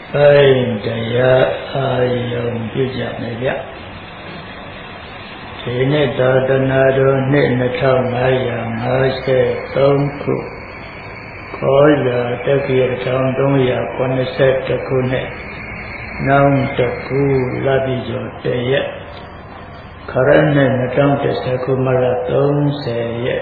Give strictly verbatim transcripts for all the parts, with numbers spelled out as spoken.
Ai daya ayam bijak nebya. Ini dadanado ni natau ngaya ngase tongku. Koya takir tahun dongya koneset takune. Naung taku labijo daya. Karena natau tesaku malatong saya.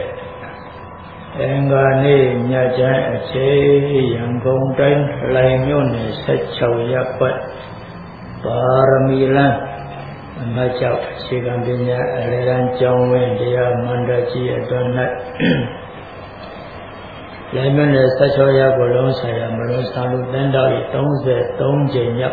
Engane nyajan ace yang gongdan lainnya ni secau yapat paramilan macam sigambinya aliran jauhin dia mandaji adonat lainnya ni secau ya bolong saya melon selalu tendau itong se tong jenyak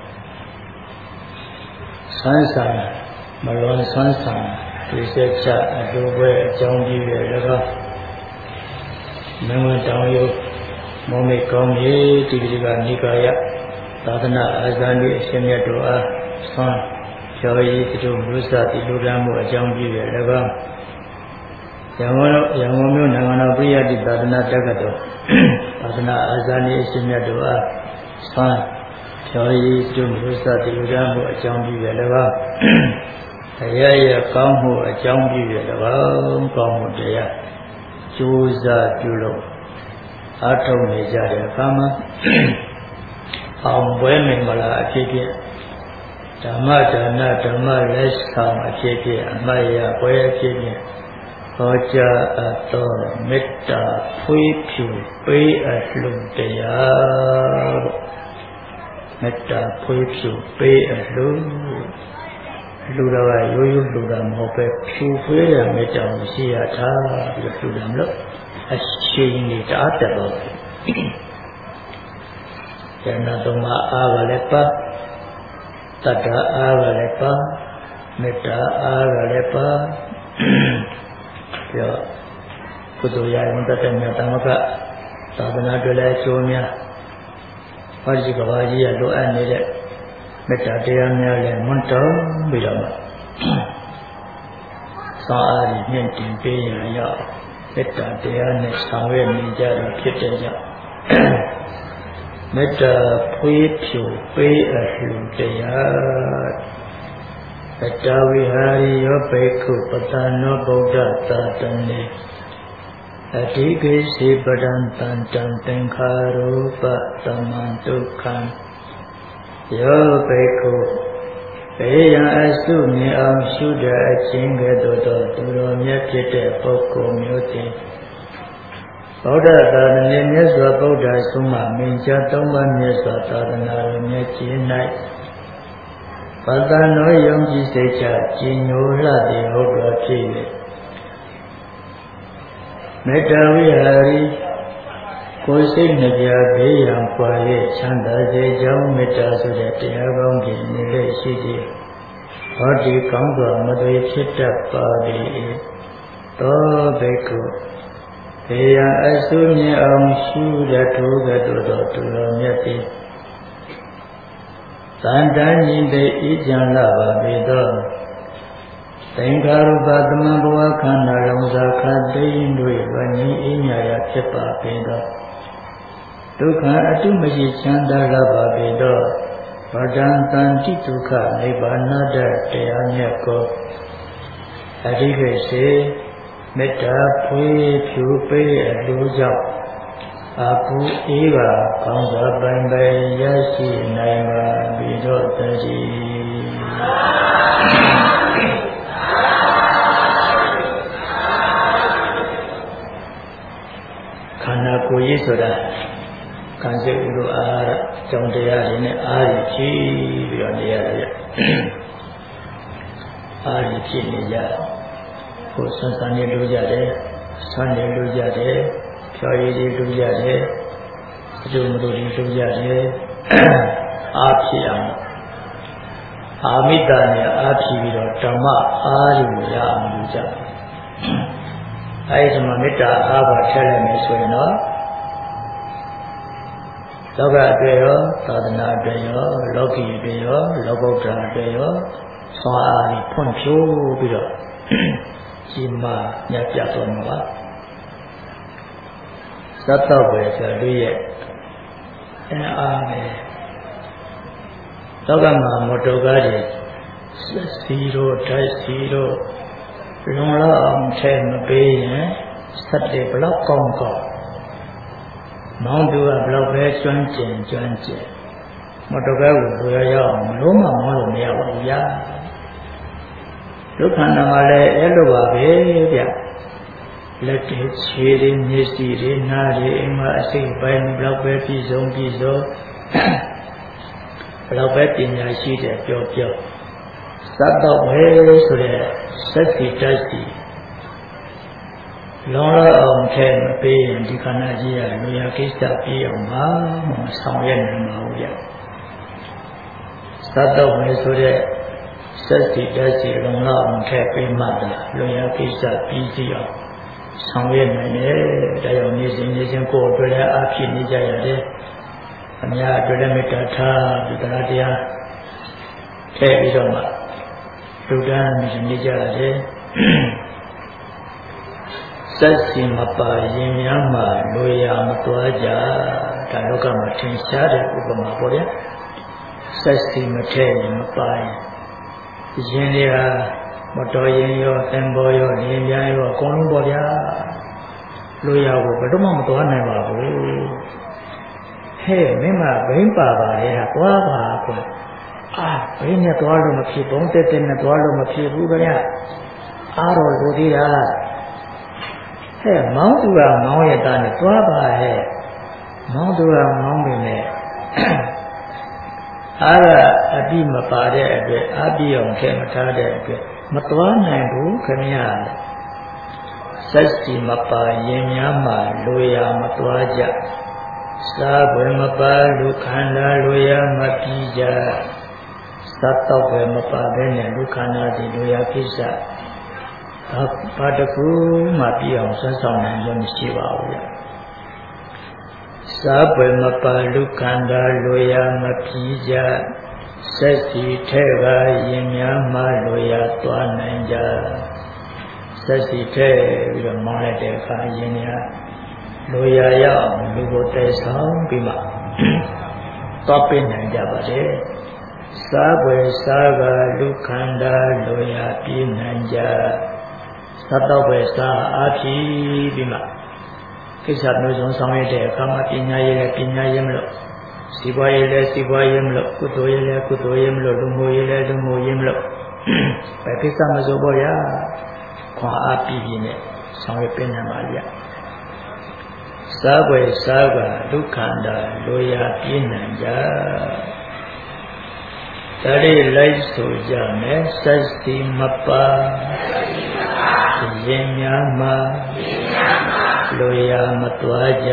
sansan melon sansan diseca aduwe jauh dia lega Nama tahu momen kaum ye tiba-tiba nikaya tadana azani semia doa san jauhi itu berusaha tidur dalam jam juga lega yang mana yang mana nama pria di tadana jaga tu tadana azani semia doa san jauhi itu berusaha tidur dalam jam juga lega saya ya kaum jam juga lega kaum dia Juza julo atau meja kama amboy memala akiki dhamma dana dhamma les kama akiki amaya boy akiki hoja atau metta phui phu pe ahlum taya metta phui phu pe ahlumလူတော်ကရိုးရိုးလူတာမဟုတ်ပဲဖြူဖွေးတဲ့မေတ္တာကိုရှိရထားပြီးတော့လူတယ်မလို့အရှိန်နဲ့တအားတက်တော့ကျန်တော်မှာအားကလည်းပါတတ္တအားကလည်းပါမေတ္တာအားကလည်းပါပြီးတော့ကုသိုလ်ရရင်တတ်တဲ့မြတ်တမကသာသနာတွေလည်းအကျိုးများဟောဒီကဘာကြီးကလိုအပ်နေတဲ့မေတ္တာတရားများလည်းမွန်းတောင်းပြီးတော့သာအားဖြင့်မြင့်တင်ပေးရရောက်မေတ္တာတရားနဲ့ဆောင်ရွက်နေကြတာဖြစ်တဲ့ကြောင့်မေတ္တာဖွေးဖြိုပေးအလှူတရားအတ္တဝိဟာရိယောဘေကုပတ္တနောဗုဒ္ဓသာတနေအတိကိစေပဒံတံတံသင်္ခါရုပသမံဒုက္ခံယောဘေကုဘေးရန်အစုမြင်အောင်ရှုတဲ့အခြင်းကဲ့သို့သောသူတော်မြတ်ဖြစ်တဲ့ပုဂ္ဂိုလ်မျိုးသည်ဗုဒ္ဓသာသနာမြတ်စွာဘုရားဆုံးမမင်္ဂလာသုံးပါးမြတ်စွာသာသနာတော်မြတ်ကြီး၌ပတ္တနောယုံကြည်စိတ်ချကြည်ညိုလှသည်ဟုတ်တော်ဖြစ်၍မေတ္တာဝိဟာရီကိုယ်စိတ်နှပြဘေးရန်ပွာ၍ချမ်းသာစေကြောင်းမေတ္တာဆိုတဲ့တရားကောင်းကြီးနေလေရှိသည်ဟောဒီကောင်းစွာမသွေဖြစ်တတ်ပါသည်သောဘေကုဘေးရန်အဆုမြင်အောင်ရှုရထိုးကဲ့သို့သောသူတော်မြတ်သည်တန်တန်ညီတဲ့ဤကြံလာပါပေသောသင်္ခါရုပသမဘဝခန္ဓာလုံးစာခတ်သိင်းတို့ဝဉ္ဇဉ်အညာယဖြစ်ပါပေသောဒုက္ခအတုမရှိချမ်းသာလာပါပေသောဗဒံတန်တိဒုက္ခနိဗ္ဗာန်တတရားမြတ်ကိုအဓိကစေမေတ္တာဖွေးဖြူပေးအလှူကြောင့်အပူအေးပါကောင်းစွာပိုင်ပိုင်ရရှိနိုင်ပါပြီတော့တည်းခန္ဓာကိုယ်ကြီးဆိုတာကံစိတ်ဥဒ္ဒအားကြောင့်တရားတွေနဲ့အားရဖြစ်ပြီးတော့နေရတယ်ဗျအားရဖြစ်နေကြကိုယ်ဆန်းဆန်းနေလို့ကြတယ်ဆန်းနေလို့ကြတယ်ဖြောရည်တွေလို့ကြတယ်အကျိုးမလို့တွေလို့ကြတယ်အားဖြစ်အောင်အာမိတ္တနဲ့အားဖြစ်ပြီးတော့ဓမ္မအားရရအောင်လုပ်ကြတယ်အဲဒီမှာမေတ္တာအားပါထည့်လိုက်မယ်ဆိုရင်တော့လောကအတွေ့ရောသာသနာအတွေ့ရောလောကီအတွေ့ရောလောကုတ္တရာအတွေ့ရောဆွမ်းအားကြီးဖွံ့ဖြိုးပြီးတော့ကြီးမားမြတ်ပြတ်သွားမှာပါသတ်တော့ပဲဆိုလူရဲ့အအားပဲလောကမှာမော်တော်ကားတွေစီရိုဓာတ်စီရိုလုံလောက်အောင်ထဲမပေးရင်စက်တွေဘလောက်ကောင်းကောင်းမောင်းသူကဘလောက်ပဲကျွမ်းကျင်ကျွမ်းကျင်မော်တော်ကားကိုဘယ်ရောက်အောင်လုံးဝမောင်းလို့မရပါဘူးဗျာဒုက္ခနာမှာလည်းအဲ့လိုပါပဲဗျလက်တွေခြေတွေမျက်စိတွေနားတွေအိမ်မှာအစိတ်ပိုင်းဘလောက်ပဲပြည်စုံပြည်စုံဘလောက်ပဲပညာရှိတယ်ပြောပြောသတ်တော့ပဲဆိုတဲ့စက်စီတက်စီလုံးလောက်အောင်ထဲမပေးရင်ဒီခန္ဓာကြီးရလူရကိစ္စပြေးအောင်ပါမဆောင်ရနိုင်ပါဘူးဗျသတ်တော့ပဲဆိုတဲ့စက်စီတက်စီလုံးလောက်အောင်ထဲပေးမှသာလူရကိစ္စပြီးစီအောင်ဆောင်ရနိုင်တယ်ဒါကြောင့်နေစဉ်နေစဉ်ကိုယ်အတွက်လည်းအဖြစ်နေကြရတယ်အများအတွက်လည်းမေတ္တာထားဒီတရားတရားထည့်ပြီးတော့မှလူတန်းနေကြရတယ်စက်စီမပါရင်များမှလူရမသွားကြဒါလောကမှာထင်ရှားတဲ့ဥပမာပေါ့ဗျာစက်စီမထည့်ရင်မပါရင်ရင်တွေကမတော်ရင်ရောသင်္ဘောရောလင်းပြားရောအကုန်လုံးပေါ့ဗျာလူရကိုဘယ်တော့မှမသွားနိုင်ပါဘူးဟဲ့မင်းမဘိန်းပါပါလေဟာသွားပါကွာအာဘိန်းနဲ့သွားလို့မဖြစ်ဘုံတက်တက်နဲ့သွားလို့မဖြစ်ဘူးဗျာအားတော်လူသေးတာဟဲ့မောင်းသူကမောင်းရတာနဲ့သွားပါဟဲ့မောင်းသူကမောင်းနေတယ်အားကအတိမပါတဲ့အတွက်အပြည့်အောင်ထဲမထားတဲ့အတွက်မသွားနိုင်ဘူးခင်ဗျာစက်စီမပါရင်များမှလူရမသွားကြစားဘယ်မပါလူခန္ဓာလူရမပြီးကြသတ်တော့ဘယ်မပါဘဲနဲ့လူခန္ဓာဒီလူရကိစ္စဘာတကူမှပြီးအောင်ဆွမ်းဆောင်နိုင်လို့မရှိပါဘူးဗျစားဘယ်မပါလူခန္ဓာလူရမပြီးကြစက်စီထဲကရင်များမှလူရသွားနိုင်ကြစက်စီထဲပြီးတော့မောင်းလိုက်တဲ့အခါရင်များလူရရောက်လူကိုတည်ဆောင်ပြီးမှသွားပြနိုင်ကြပါတယ်စားဘယ်စားကလူခန္ဓာလူရပြည့်နိုင်ကြသတ်တော့ပဲစားအားဖြည့်ပြီးမှကိစ္စမျိုးစုံဆောင်ရတဲ့အခါမှာပညာရည်နဲ့ပညာရည်မလို့စီပွားရည်နဲ့စီပွားရည်မလို့ကုသိုလ်ရည်နဲ့ကုသိုလ်ရည်မလို့လူမှုရည်နဲ့လူမှုရည်မလို့ပဲကိစ္စမစိုးပေါ့ရခွန်အားပြည့်ပြည့်နဲ့ဆောင်ရပြနေပါလိမ့်စားွယ်စားကဒုက္ခန္တာလိုရာပြည့်နိုင်ကြဒါလေးလိုက်ဆိုကြမယ်စက်စီမပါရင်များမှာလိုရာမသွားကြ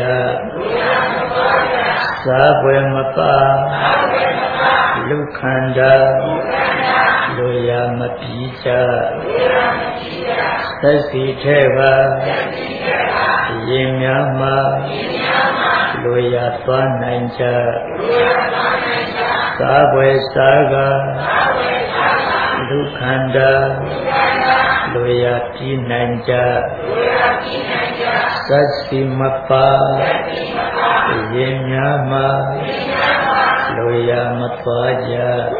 စားွယ်မပါလူခန္ဓာလိုရာမပြီးကြစက်စီထဲပါရင်များမှာလိုရာသွားနိုင်ကြသာဘွယ်သာကလူခန္ဓာလိုရာပြီးနိုင်ကြသတ်စီမပါရင်များမှာလိုရာမသွားကြ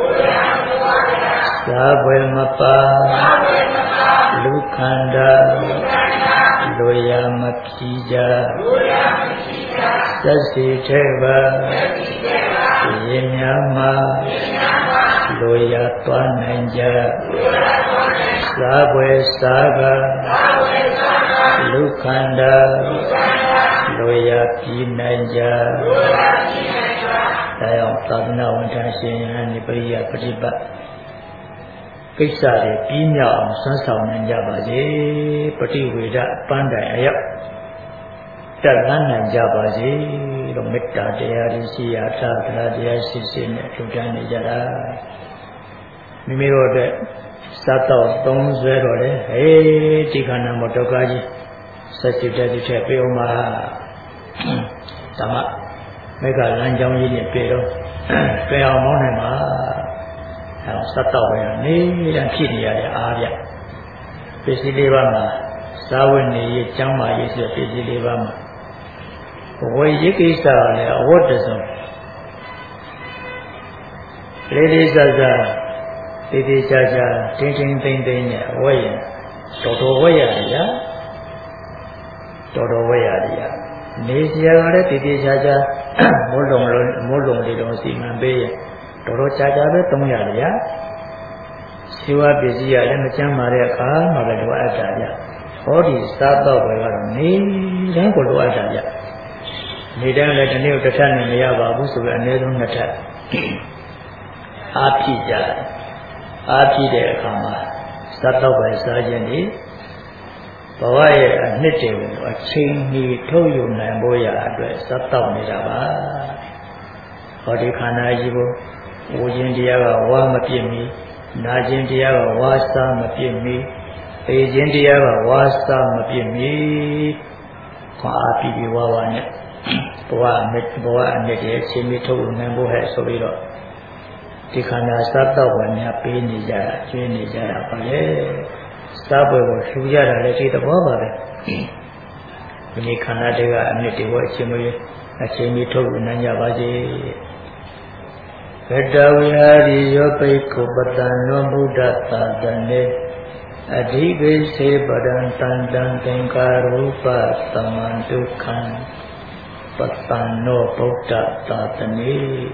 သာဘွယ်မပါလူခန္ဓာလိုရာမပြီးကြသတ်စီထဲပါရင်များမှာလိုရာသွားနိုင်ကြသာဘွယ်သာကလူခန္ဓာလိုရာပြီးနိုင်ကြဒါကြောင့်သာသနာဝန်ထမ်းရှင်ယဟန်ဒီပရိယပฏิပတ်ကိစ္စတွေပြီးမြောက်အောင်ဆွမ်းဆောင်နိုင်ကြပါစေပฏิဝေဒပန်းတိုင်အရောက်တက်လန်းနိုင်ကြပါစေလို့မေတ္တာတရားရရှိရာသာသနာတရားရှိရှိနဲ့ထူထမ်းနေကြတာမိမိတို့အတွက်စားတော့သုံးဆွဲတော့လေဟေးဒီခန္ဓာမှာဒုက္ခကြီးဆက်စစ်တဲ့ဒီထက်ပြေအောင်ပါဓမ္မမေဃလမ်းကြောင်းကြီးနဲ့ပြေတော့ပြေအောင်မောင်းနိုင်ပါအဲစားတော့ပဲနေတဲ့ဖြစ်နေရတဲ့အားပြပစ္စည်းလေးပါးမှာသာဝနေရကျမ်းမာရေးဆိုတဲ့ပစ္စည်းလေးပါးမှာဘဝရိကိစ္စလည်းအဝတ်တစုံလေးလေးစားစားတေးသေးချာချာတင်းတင်းသိမ့်သိမ့်နဲ့ဝဲရင်တော်တော်ဝဲရတယ်ဗျာတော်တော်ဝဲရတယ်ဗျာနေစရာကလည်းတေးသေးချာချာမိုးလုံးလုံးမိုးလုံးလေးတော့စီမံပေးရင်တော်တော်ချာချာပဲသုံးရတယ်ဗျာဇီဝပစ္စည်းရလည်းမချမ်းပါတဲ့အခါမှပဲလိုအပ်တာဗျဟောဒီစားတော့ပဲကတော့နေတိုင်းကိုလိုအပ်တာဗျနေတိုင်းလည်းဒီနေ့တစ်ထပ်နဲ့မရပါဘူးဆိုပြီးအနည်းဆုံးနှစ်ထပ်အားဖြည့်ကြတယ်အားဖြည့်တဲ့အခါမှာစားတော့ပဲစားခြင်းဒီဘဝရဲ့အနှစ်တွေကိုအချိန်ကြီးထုတ်ယူနိုင်ဖို့ရအတွက်စားတော့နေတာပါဟောဒီခန္ဓာကြီးကိုဝိခြင်းတရားကဝါမပြည့်မီနာခြင်းတရားကဝါစားမပြည့်မီသိခြင်းတရားကဝါစားမပြည့်မီခွာအားပြီးပြီးဝါဝါနဲ့ဘဝအမြတ်ဘဝအမြတ်ရဲ့ရှင်မီထုတ်လို့နိုင်ဖို့ဟဲ့ဆိုပြီးတော့ဒီခန္ဓာစားတော့ဝင်များပေးနေကြတာကျွေးနေကြတာပါလေစားပွဲကိုလှူကြတာလည်းဒီသဘောပါပဲဒီနေ့ခန္ဓာတွေကအမြတ်တွေကအရှင်မီအရှင်မီထုတ်လို့နိုင်ကြပါစေဘဒ္ဒဝိဟာရိယောပိကုပတံနောဗုဒ္ဓသာသနေအဓိကိစေပဒံတန္တံသင်္ကာရူပသမန္တုခံပတံနောဗုဒ္ဓသာသနေ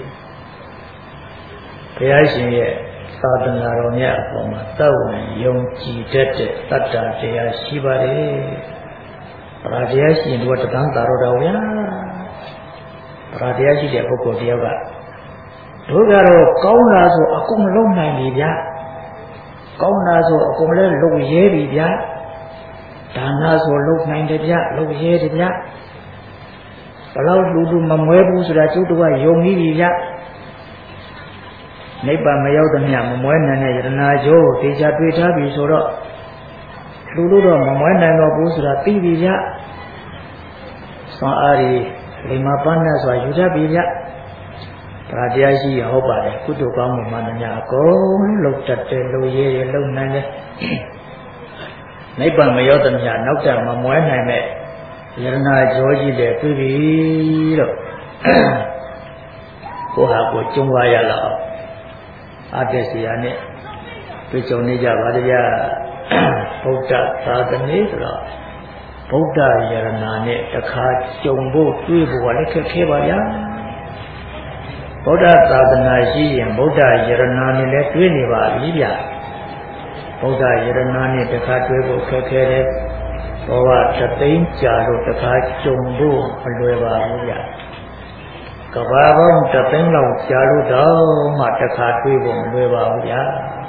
ဘုရားရှင်ရဲ့သာသနာတော်မြတ်အပေါ်မှာတောက်ဝင်ယုံကြည်တတ်တဲ့တတ္တတရားရှိပါတယ်။ဗရာတရားရှိရင်တို့ကတန်းသာတော့တော်ဗျာ။ဗရာတရားရှိတဲ့ပုဂ္ဂိုလ်တယောက်ကတို့ကတော့ကောင်းတာဆိုအကုန်လုံးနိုင်ပြီဗျာကောင်းတာဆိုအကုန်လည်းလုပ်ရဲပြီဗျာဒါနဆိုလုပ်နိုင်တယ်ဗျာလုပ်ရဲတယ်ဗျာဘလောက်လူလူမမွဲဘူးဆိုတာကျုပ်တို့ကယုံပြီးပြီဗျာနိဗ္ဗာန်မရောက်တဲ့မြတ်မမွဲနိုင်တဲ့ယတနာကျိုးတေချာတွေ့ထားပြီဆိုတော့လူလူတော့မမွဲနိုင်တော့ဘူးဆိုတာသိပြီဗျာသွန်အားရီလိမ္မာပန်းနဲ့ဆိုတာယူတတ်ပြီဗျာဒါတရားရှိရဟုတ်ပါတယ်ကုသိုလ်ကောင်းမှုမှန်များအကုန်လုံးတတ်တယ်လုံရဲရလုံနိုင်တယ်နိဗ္ဗာန်မရောက်တဲ့မြတ်နောက်တမမွဲနိုင်မဲ့ယရနာကြောကြီးတဲ့တွေ့ပြီတော့ကိုဟာကိုကျုံသွားရလောက်အတ္တစီယာနဲ့တွေ့ကြုံနေကြပါကြဗုဒ္ဓသာသနေဆိုတော့ဗုဒ္ဓယရနာနဲ့တခါကြုံဖို့တွေ့ဖို့ကလည်းခက်ခဲပါဗျာဗုဒ္ဓသာသနာရှိရင်ဗုဒ္ဓယရနာနဲ့လည်းတွေ့နေပါပြီဗျဗုဒ္ဓယရနာနဲ့တခါတွေ့ဖို့ခက်ခဲတယ်ဘောဝသသိန်းကြာလို့တခါကြုံဖို့မလွယ်ပါဘူးဗျကဘာပေါင်းသသိန်းလောက်ကြာလို့တော့မှတခါတွေ့ဖို့မလွယ်ပါဘူးဗျ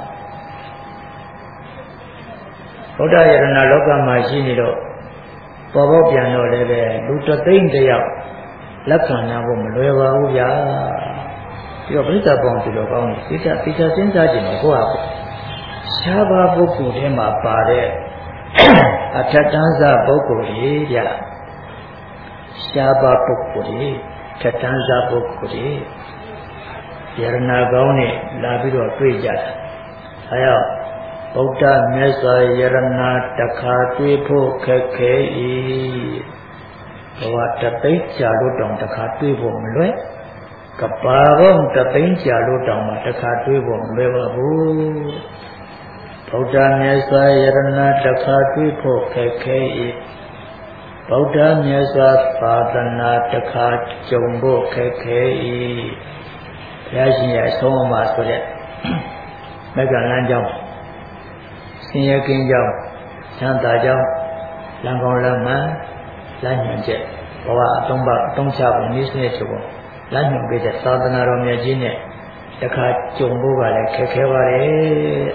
ဗုဒ္ဓယရနာလောကမှာရှိနေတော့ပေါ်ပေါက်ပြန်တော့လည်းပဲလူသသိန်းတယောက်လက်ခံနိုင်ဖို့မလွယ်ပါဘူးဗျာပြီးတော့ပြိဿပေါင်းဒီလိုကောင်းနေသိချာသိချာစဉ်းစားကြည့်မယ်ကိုယ့်ဟာရှားပါပုဂ္ဂိုလ်ထဲမှာပါတဲ့အထက်တန်းစားပုဂ္ဂိုလ်ကြီးဗျရှားပါပုဂ္ဂိုလ်ကြီးထက်တန်းစားပုဂ္ဂိုလ်ကြီးယရနာကောင်းနဲ့လာပြီးတော့တွေ့ကြတာအဲတော့ဗုဒ္ဓမြတ်စွာယရနာတခါတွေ့ဖို့ခက်ခဲ၏ဘဝတသိန်းကြာလို့တောင်တခါတွေ့ဖို့မလွယ်ကပါတော့တသိန်းကြာလို့တောင်မှတခါတွေ့ဖို့မလွယ်ပါဘူးဗုဒ္ဓမြတ်စွာယရနာတခါတွေ့ဖို့ခက်ခဲ၏ဗုဒ္ဓမြတ်စွာသာသနာတခါကြုံဖို့ခက်ခဲ၏ဘုရားရှင်ရဲ့အဆုံးအမဆိုတဲ့မဂ္ဂလမ်းကြောင်းဆင်းရဲကင်းကြောင်းချမ်းသာကြောင်းလမ်းကောင်းလမ်းမှန်လမ်းညွှန်ချက်ဘဝအသုံးပါအသုံးချဖို့နည်းစနစ်ဆိုဖို့လမ်းညွှန်ပေးတဲ့သာသနာတော်မြတ်ကြီးနဲ့တခါကြုံဖို့ကလည်းခက်ခဲပါတယ်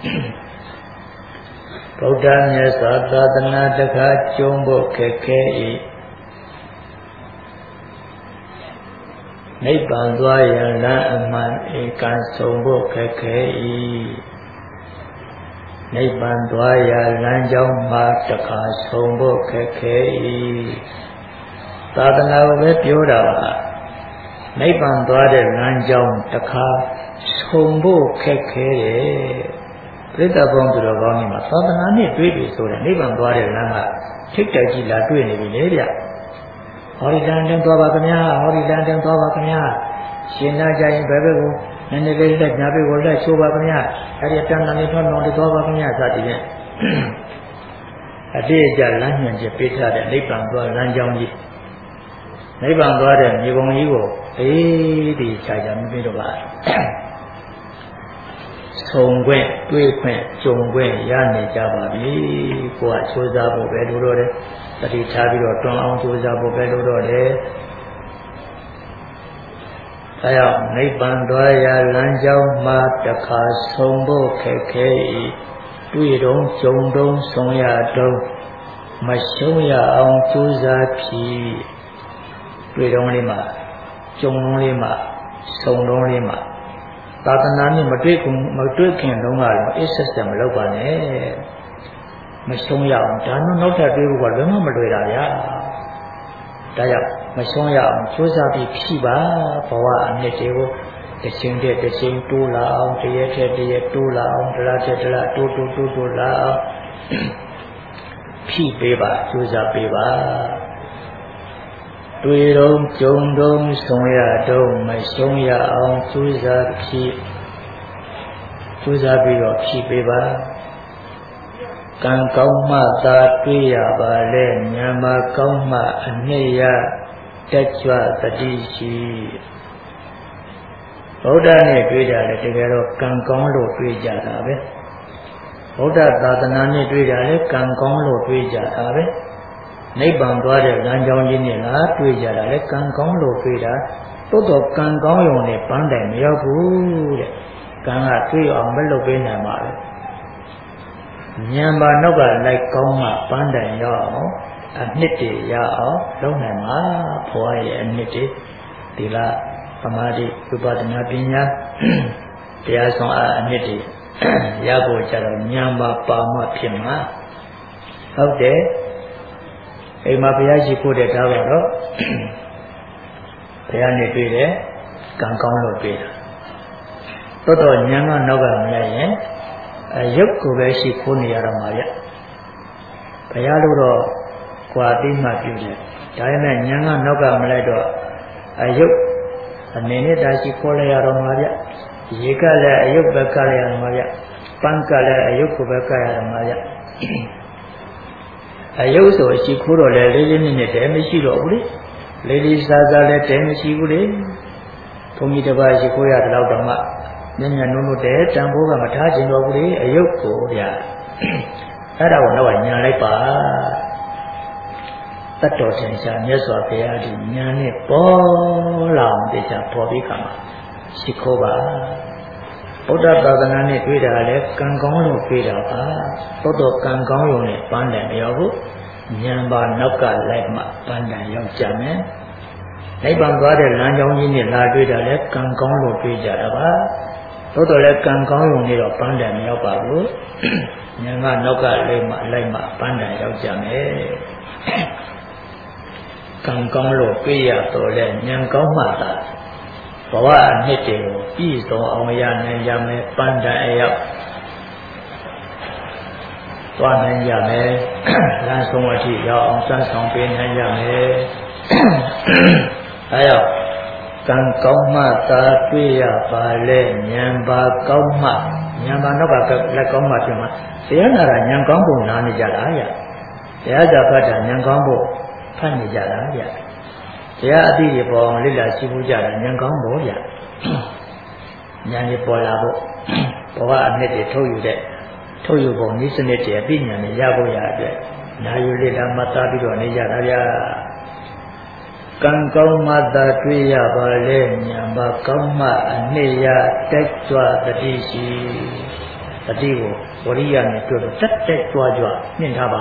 ဗုဒ္ဓမြတ်စွာသာသနာတခါကြုံဖို့ခက်ခဲ၏နိဗ္ဗာန်သွားရန်လမ်းအမှန်ဧကန်ဆုံးဖို့ခက်ခဲ၏နိဗ္ဗာန်သွားရလမ်းကြောင်းမှာတခါဆုံးဖို့ခက်ခဲ၏သာသနာကိုပဲပြောတာပါနိဗ္ဗာန်သွားတဲ့လမ်းကြောင်းတခါဆုံးဖို့ခက်ခဲတယ်ပြိတ္တပေါင်းသူတော်ကောင်းတွေမှာသာသနာနဲ့တွေ့ပြီဆိုတဲ့နိဗ္ဗာန်သွားတဲ့လမ်းကထိတ်တိုက်ကြီးလာတွေ့နေပြီလေဗျဟောဒီလမ်းတန်းသွားပါခင်ဗျာဟောဒီလမ်းတန်းသွားပါခင်ဗျာရှင်နာကြရင်ဘယ်ဘက်ကိုနည်းနည်းလေးလက်ညာပေးကိုလက်ချိုးပါခင်ဗျာအဲ့ဒီတဏ္ဍာလေးထွန်းတော်တော်ပါခင်ဗျာစသည်ဖြင့်အတိအကျလမ်းညွှန်ချက်ပေးထားတဲ့နိဗ္ဗာန်သွားလမ်းကြောင်းကြီးနိဗ္ဗာန်သွားတဲ့မြေပုံကြီးကိုအေးဒီခြားခြားမသိတော့ပါဆုံခွင့်တွေးခွင့်ကြုံခွင့်ရနေကြပါပြီကိုယ်ကချိုးစားဖို့ပဲလို့တော့တယ်တတိထားပြီးတော့တွန်းအောင်ချိုးစားဖို့ပဲလို့တော့တယ်ဒါကြောင့်နိဗ္ဗာန်သွားရာလမ်းကြောင်းမှာတခါဆုံးဖို့ခက်ခဲ၏တွေ့တော့ကြုံတော့ဆုံးရတော့မရှုံးရအောင်ကြိုးစားပြီးတွေ့တော့လေးမှာကြုံတော့လေးမှာဆုံးတော့လေးမှာသာသနာနဲ့မတွေ့ခင်မတွေ့ခင်တုန်းကတော့အစ်ဆက်ဆက်မလုပ်ပါနဲ့မရှုံးရအောင်ဒါမှနောက်ထပ်တွေ့ဖို့ကလည်းမတွေ့တာဗျာဒါကြောင့်မရှုံးရအောင်ကြိုးစားပြီးဖြည့်ပါဘဝအနှစ်တွေကိုတစ်ချိန်တည်းတစ်ချိန်တိုးလာအောင်တရက်ထက်တရက်တိုးလာအောင်တလားထက်တလားတိုးတိုးတိုးတိုးလာအောင်ဖြည့်ပေးပါကြိုးစားပေးပါတွေ့တော့ကြုံတော့ဆုံးရတော့မရှုံးရအောင်ကြိုးစားဖြည့်ကြိုးစားပြီးတော့ဖြည့်ပေးပါကံကောင်းမှသာတွေ့ရပါလေဉာဏ်မှာကောင်းမှအနှစ်ရတက်ကြွသတိရှိဗုဒ္ဓနဲ့တွေ့ကြတယ်တကယ်တော့ကံကောင်းလို့တွေ့ကြတာပဲဗုဒ္ဓသာသနာနဲ့တွေ့ကြတယ်ကံကောင်းလို့တွေ့ကြတာပဲနိဗ္ဗာန်သွားတဲ့လမ်းကြောင်းကြီးနဲ့လားတွေ့ကြတာလေကံကောင်းလို့တွေ့တာတိုးတော့ကံကောင်းရုံနဲ့ပန်းတိုင်မရောက်ဘူးတဲ့ကံကတွေ့အောင်မလုပ်ပေးနိုင်ပါဘူးဉာဏ်ပါနောက်ကလိုက်ကောင်းမှပန်းတိုင်ရောက်အောင်အနှစ်တည်းရအောင်လုပ်နိုင်မှာဘဝရဲ့အနှစ်တည်းဒီလားသမာဓိဝိပဿနာပညာတရားဆောင်အအနှစ်တည်းရဖို့ကြတော့ဉာဏ်ပါပါမှဖြစ်မှာဟုတ်တယ်အိမ်မှာဘုရားရှိခိုးတဲ့ဒါပါတော့ဘုရားနဲ့တွေ့တယ်ကံကောင်းလို့တွေ့တာတော်တော်ဉာဏ်ကနောက်ကမလိုက်ရင်အယုတ်ကိုပဲရှိခိုးနေရတော့မှာဗျဘုရားလို့တော့ကွာတိမှပြုတယ်ဒါပေမဲ့ဉာဏ်ကနောက်ကမလိုက်တော့အယုတ်အနေနဲ့ဒါရှိခိုးလိုက်ရတော့မှာဗျရေကလည်းအယုတ်ပဲကလည်းရတော့မှာဗျပန်းကလည်းအယုတ်ကိုပဲကရတော့မှာဗျအယုတ်ဆိုရှိခိုးတော့လေလေးလေးနည်းနည်းတည်းမရှိတော့ဘူးလေလေးလေးစားစားလည်းတည်းမရှိဘူးလေဘုန်းကြီးတစ်ပါးရှိခိုးရတယ်တော့မှညညနုံနုတဲ့တန်ဖိုးကမထားခြင်းတော့ဘူးလေအယုတ်ကိုဗျာအဲ့ဒါကိုတော့ညာလိုက်ပါတတ်တော်တင်ရှားမြတ်စွာဘုရားဒီညာနဲ့ပေါ်လာအောင်တရားပေါ်ပြီးခါမှာရှိခိုးပါဗုဒ္ဓသာသနာနဲ့တွေ့တာလည်းကံကောင်းလို့တွေ့တာပါတိုးတော့ကံကောင်းရုံနဲ့ပန်းတန်ရောက်ဖို့ဉာဏ်ပါနောက်ကလိုက်မှပန်းတန်ရောက်ကြမယ်နိဗ္ဗာန်သွားတဲ့လမ်းကြောင်းကြီးနဲ့လာတွေ့တာလည်းကံကောင်းလို့တွေ့ကြတာပါတိုးတော့လည်းကံကောင်းရုံနဲ့တော့ပန်းတန်မရောက်ပါဘူးဉာဏ်ကနောက်ကလိုက်မှလိုက်မှပန်းတန်ရောက်ကြမယ်ကံကောင်းလို့တွေ့ရတော့လဲဉာဏ်ကောင်းမှသာဘဝအနှစ်တွေကိုပြည့်စုံအောင်ရနိုင်ကြမယ်ပန်းတန်အရောက်သွားနိုင်ကြမယ်လမ်းဆုံးအထိရောက်အောင်စမ်းဆောင်ပေးနိုင်ကြမယ်အဲရောက်ကံကောင်းမှသာတွေ့ရပါလေဉာဏ်ပါကောင်းမှဉာဏ်ပါနောက်ကလက်ကောင်းမှဖြစ်မှာတရားနာတာဉာဏ်ကောင်းဖို့နားနေကြတာဗျတရားစာဖတ်တာဉာဏ်ကောင်းဖို့ဖတ်နေကြတာဗျတရားအသိတွေပေါ်အောင်လေ့လာရှိဖို့ကြတာဉာဏ်ကောင်းဖို့ဗျဉာဏ်ကြီးပေါ်လာဖို့ဘဝအနှစ်တွေထုတ်ယူတဲ့ထုတ်ယူပုံနည်းစနစ်တွေအသိဉာဏ်တွေရဖို့ရအတွက်နာယူလေ့လာမှတ်သားပြီးတော့နေကြတာဗျကံကောင်းမှသာတွေ့ရပါလေဉာဏ်ပါကောင်းမှအနှစ်ရတက်ကြွတတိရှိတတိကိုဝရိယနဲ့တွေ့တော့တက်တက်ကြွကြွနှင့်ထားပါ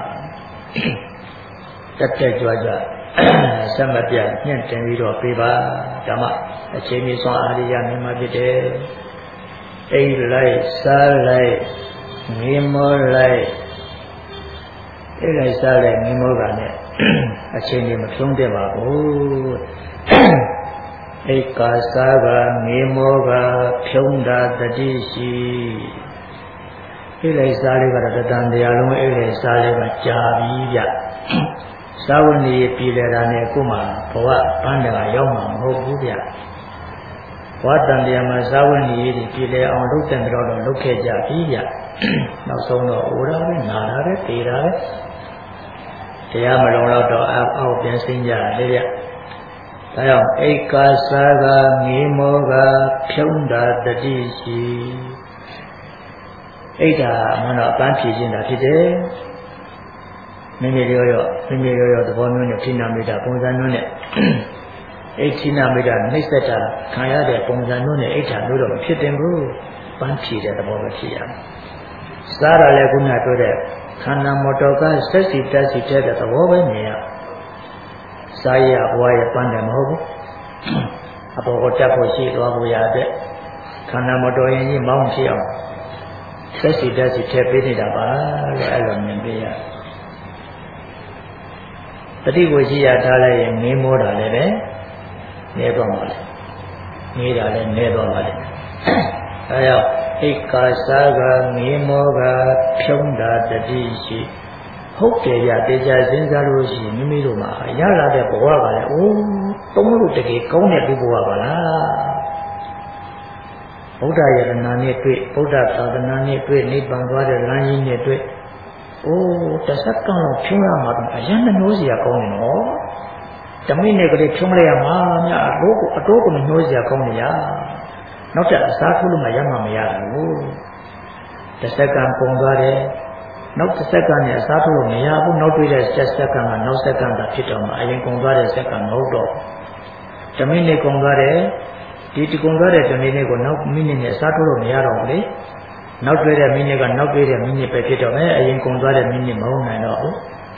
တက်တက်ကြွကြွဆက်မပြတ်ညှင့်တင်ပြီးတော့ပေးပါဓမ္မအချိန်ကြီးစွာအာရိယမြင်မှဖြစ်တယ်အိတ်လိုက်စားလိုက်ငေမောလိုက်အိတ်လိုက်စားလိုက်ငေမောကနဲ့အချိန်ကြီးမဖြုံးတဲ့ပါဘူးအိတ်ကာစားကငေမောကဖြုံးတာတတိရှိအိတ်လိုက်စားလိုက်ကတော့တန်တရားလုံးအိတ်လိုက်စားလိုက်မှကြာပြီဗျသာဝဏီပြည်လည်တာနဲ့ကိုမှဘဝပန်းတကရောက်မှာမဟုတ်ဘူးဗျဝါတန်တရားမှာဇာဝဏီတွေပြည်လဲအောင်လုပ်တဲ့တော့တော့လုပ်ခဲ့ကြပြီဗျနောက်ဆုံးတော့အိုးတာပဲနာတာပဲတေးတာပဲတရားမလုံးတော့အောက်အောက်ပြန်ဆင်းကြတယ်ဗျဒါကြောင့်ဧကာစာကငေမောကဖြုံးတာတတိရှိအိဒါမနောအပန်းဖြည့်ခြင်းတာဖြစ်တယ်မိမိရောရောမိမိရောရောသဘောမျိုးနဲ့ဌိနာမိတာပုံစံမျိုးနဲ့အိဌိနာမိတာနှိမ့်ဆက်တာခံရတဲ့ပုံစံမျိုးနဲ့အိဌာမျိုးတော့မဖြစ်တင်ဘူးပန်းဖြည့်တဲ့သဘောပဲဖြစ်ရမယ်စားရလဲခုနပြောတဲ့ခန္ဓာမောတော်ကစက်စီတက်စီတဲ့သဘောပဲမြင်ရစားရဘဝရပန်းတယ်မဟုတ်ဘူးအပေါ်ကိုတက်ဖို့ရှိသွားဖို့ရတဲ့ခန္ဓာမောတော်ရင်ကြီးမောင်းဖြစ်အောင်စက်စီတက်စီထည့်ပေးနေတာပါလို့အဲ့လိုမြင်ပေးရတတိကိုရှိရထားလိုက်ရင်ငေးမောတာလည်းပဲနေတော့ပါလေနေတာလည်းနေတော့ပါလေအဲကြောင့်ဧကာစာကငေးမောကဖြုံးတာတတိရှိဟုတ်တယ်ရတေချာစဉ်းစားလို့ရှိရင်မိမိတို့မှာရလာတဲ့ဘဝကလည်းအိုးသုံးလို့တကယ်ကောင်းတဲ့ဘဝပါလားဗုဒ္ဓယတနာနဲ့တွေ့ဗုဒ္ဓသာသနာနဲ့တွေ့နိဗ္ဗာန်သွားတဲ့လမ်းကြီးနဲ့တွေ့အိုးတစ်စက္ကန့်လောက်ဖြုံးရမှာတော့အရင်နှိုးစရာကောင်းနေနော်ဓမိနဲ့ကလေးဖြုံးလိုက်ရမှာများအတော့ကိုအတော့ကိုနှိုးစရာကောင်းနေရနောက်တက်အစားထိုးလို့မှရမှာမရဘူးတစ်စက္ကန့်ပုံသွားတယ်နောက်တစ်စက္ကန့်နဲ့အစားထိုးလို့မရဘူးနောက်တွေ့တဲ့ဆက်စက္ကန့်ကနောက်စက္ကန့်သာဖြစ်တော့မှအရင်ကုန်သွားတဲ့စက္ကန့်မဟုတ်တော့ဓမိနဲ့ကုန်သွားတဲ့ဒီတကုန်သွားတဲ့ဓမိနဲ့ကိုနောက်မိနစ်နဲ့အစားထိုးလို့မရတော့ဘူးလေနောက်တွေ့တဲ့မိနစ်ကနောက်တွေ့တဲ့မိနစ်ပဲဖြစ်တော့မယ်အရင်ကုန်သွားတဲ့မိနစ်မဟုတ်နိုင်တော့ဘူး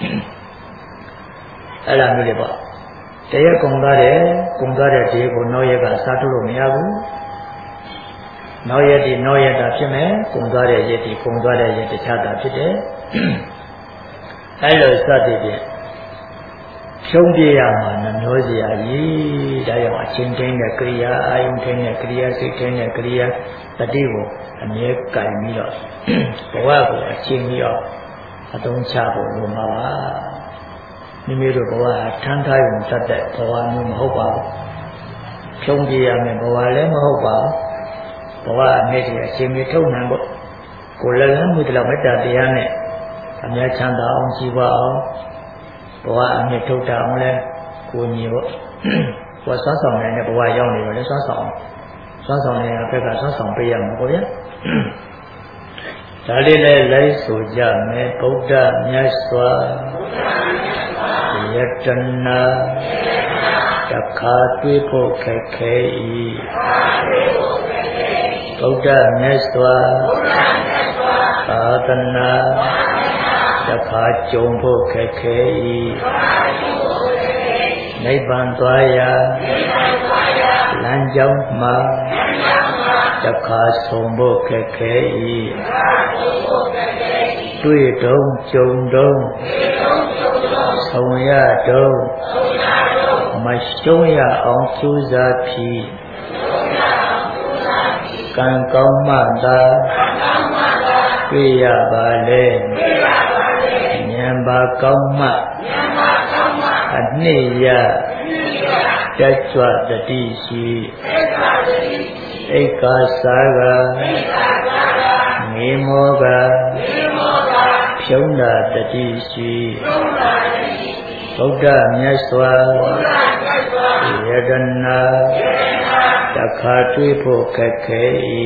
အဲ့လိုမျိုးတွေပေါ့တရက်ကုန်သွားတဲ့ကုန်သွားတဲ့ဒီကိုနောက်ရက်ကစားထိုးလို့မရဘူးနောက်ရက်ဒီနောက်ရက်တာဖြစ်မယ်ကုန်သွားတဲ့ရက်ဒီကုန်သွားတဲ့ရက်တခြားတာဖြစ်တယ်အဲ့လိုစသည်ဖြင့်ဖြုံးပြရမှာနှမျိုးစရာကြီးဒါကြောင့်အချင်းချင်းတဲ့ကရိယာအာယုန်ထင်းတဲ့ကရိယာစိတ်ထင်းတဲ့ကရိယာတတိကိုအမြဲကင်ပြီးတော့ဘဝကိုအချင်းပြီးတော့အသုံးချဖို့လိုမှာပါမိမိတို့ဘဝထမ်းထားရုံတတ်တဲ့ဘဝမျိုးမဟုတ်ပါဘူးဖြုံးပြရမယ်ဘဝလည်းမဟုတ်ပါဘူးဘဝအမြဲတည်းအချင်းပြီးထုတ်နိုင်ဖို့ကိုယ်လည်းလမ်းမှုတလောက်မေတ္တာတရားနဲ့အမြဲချမ်းသာအောင်ကြည်ပါအောင်ဘဝအမြဲထုတ်တာအောင်လဲကိုညီဖို့ဘဝဆွမ်းဆောင်နေတဲ့ဘဝရောက်နေတော့လဲဆွမ်းဆောင်ဆွမ်းဆောင်နေတဲ့ဘက်ကဆွမ်းဆောင်ပေးရမှာပေါ့ဗျာဒါလေးလည်းလိုက်ဆိုကြမယ်ဗုဒ္ဓမြတ်စွာယတနာတခါတွေ့ဖို့ခက်ခဲ၏ဗုဒ္ဓမြတ်စွာသာသနာတခါကြုံဖို့ခက်ခဲ၏နိဗ္ဗာန်သွားရာလမ်းကြောင်းမှာတခါဆုံးဖို့ခက်ခဲ၏တွေ့တုံးကြုံတုံးဆုံးရတုံးမရှုံးရအောင်ကြိုးစားပြီးကံကောင်းမှသာတွေ့ရပါလေဉာဏ်ပါကောင်းမှအနှစ်ရတက်ကြွတတိရှိဧကာစာကငေမောကဖြုံးတာတတိရှိဗုဒ္ဓမြတ်စွာယတနာတခါတွေ့ဖို့ခက်ခဲ၏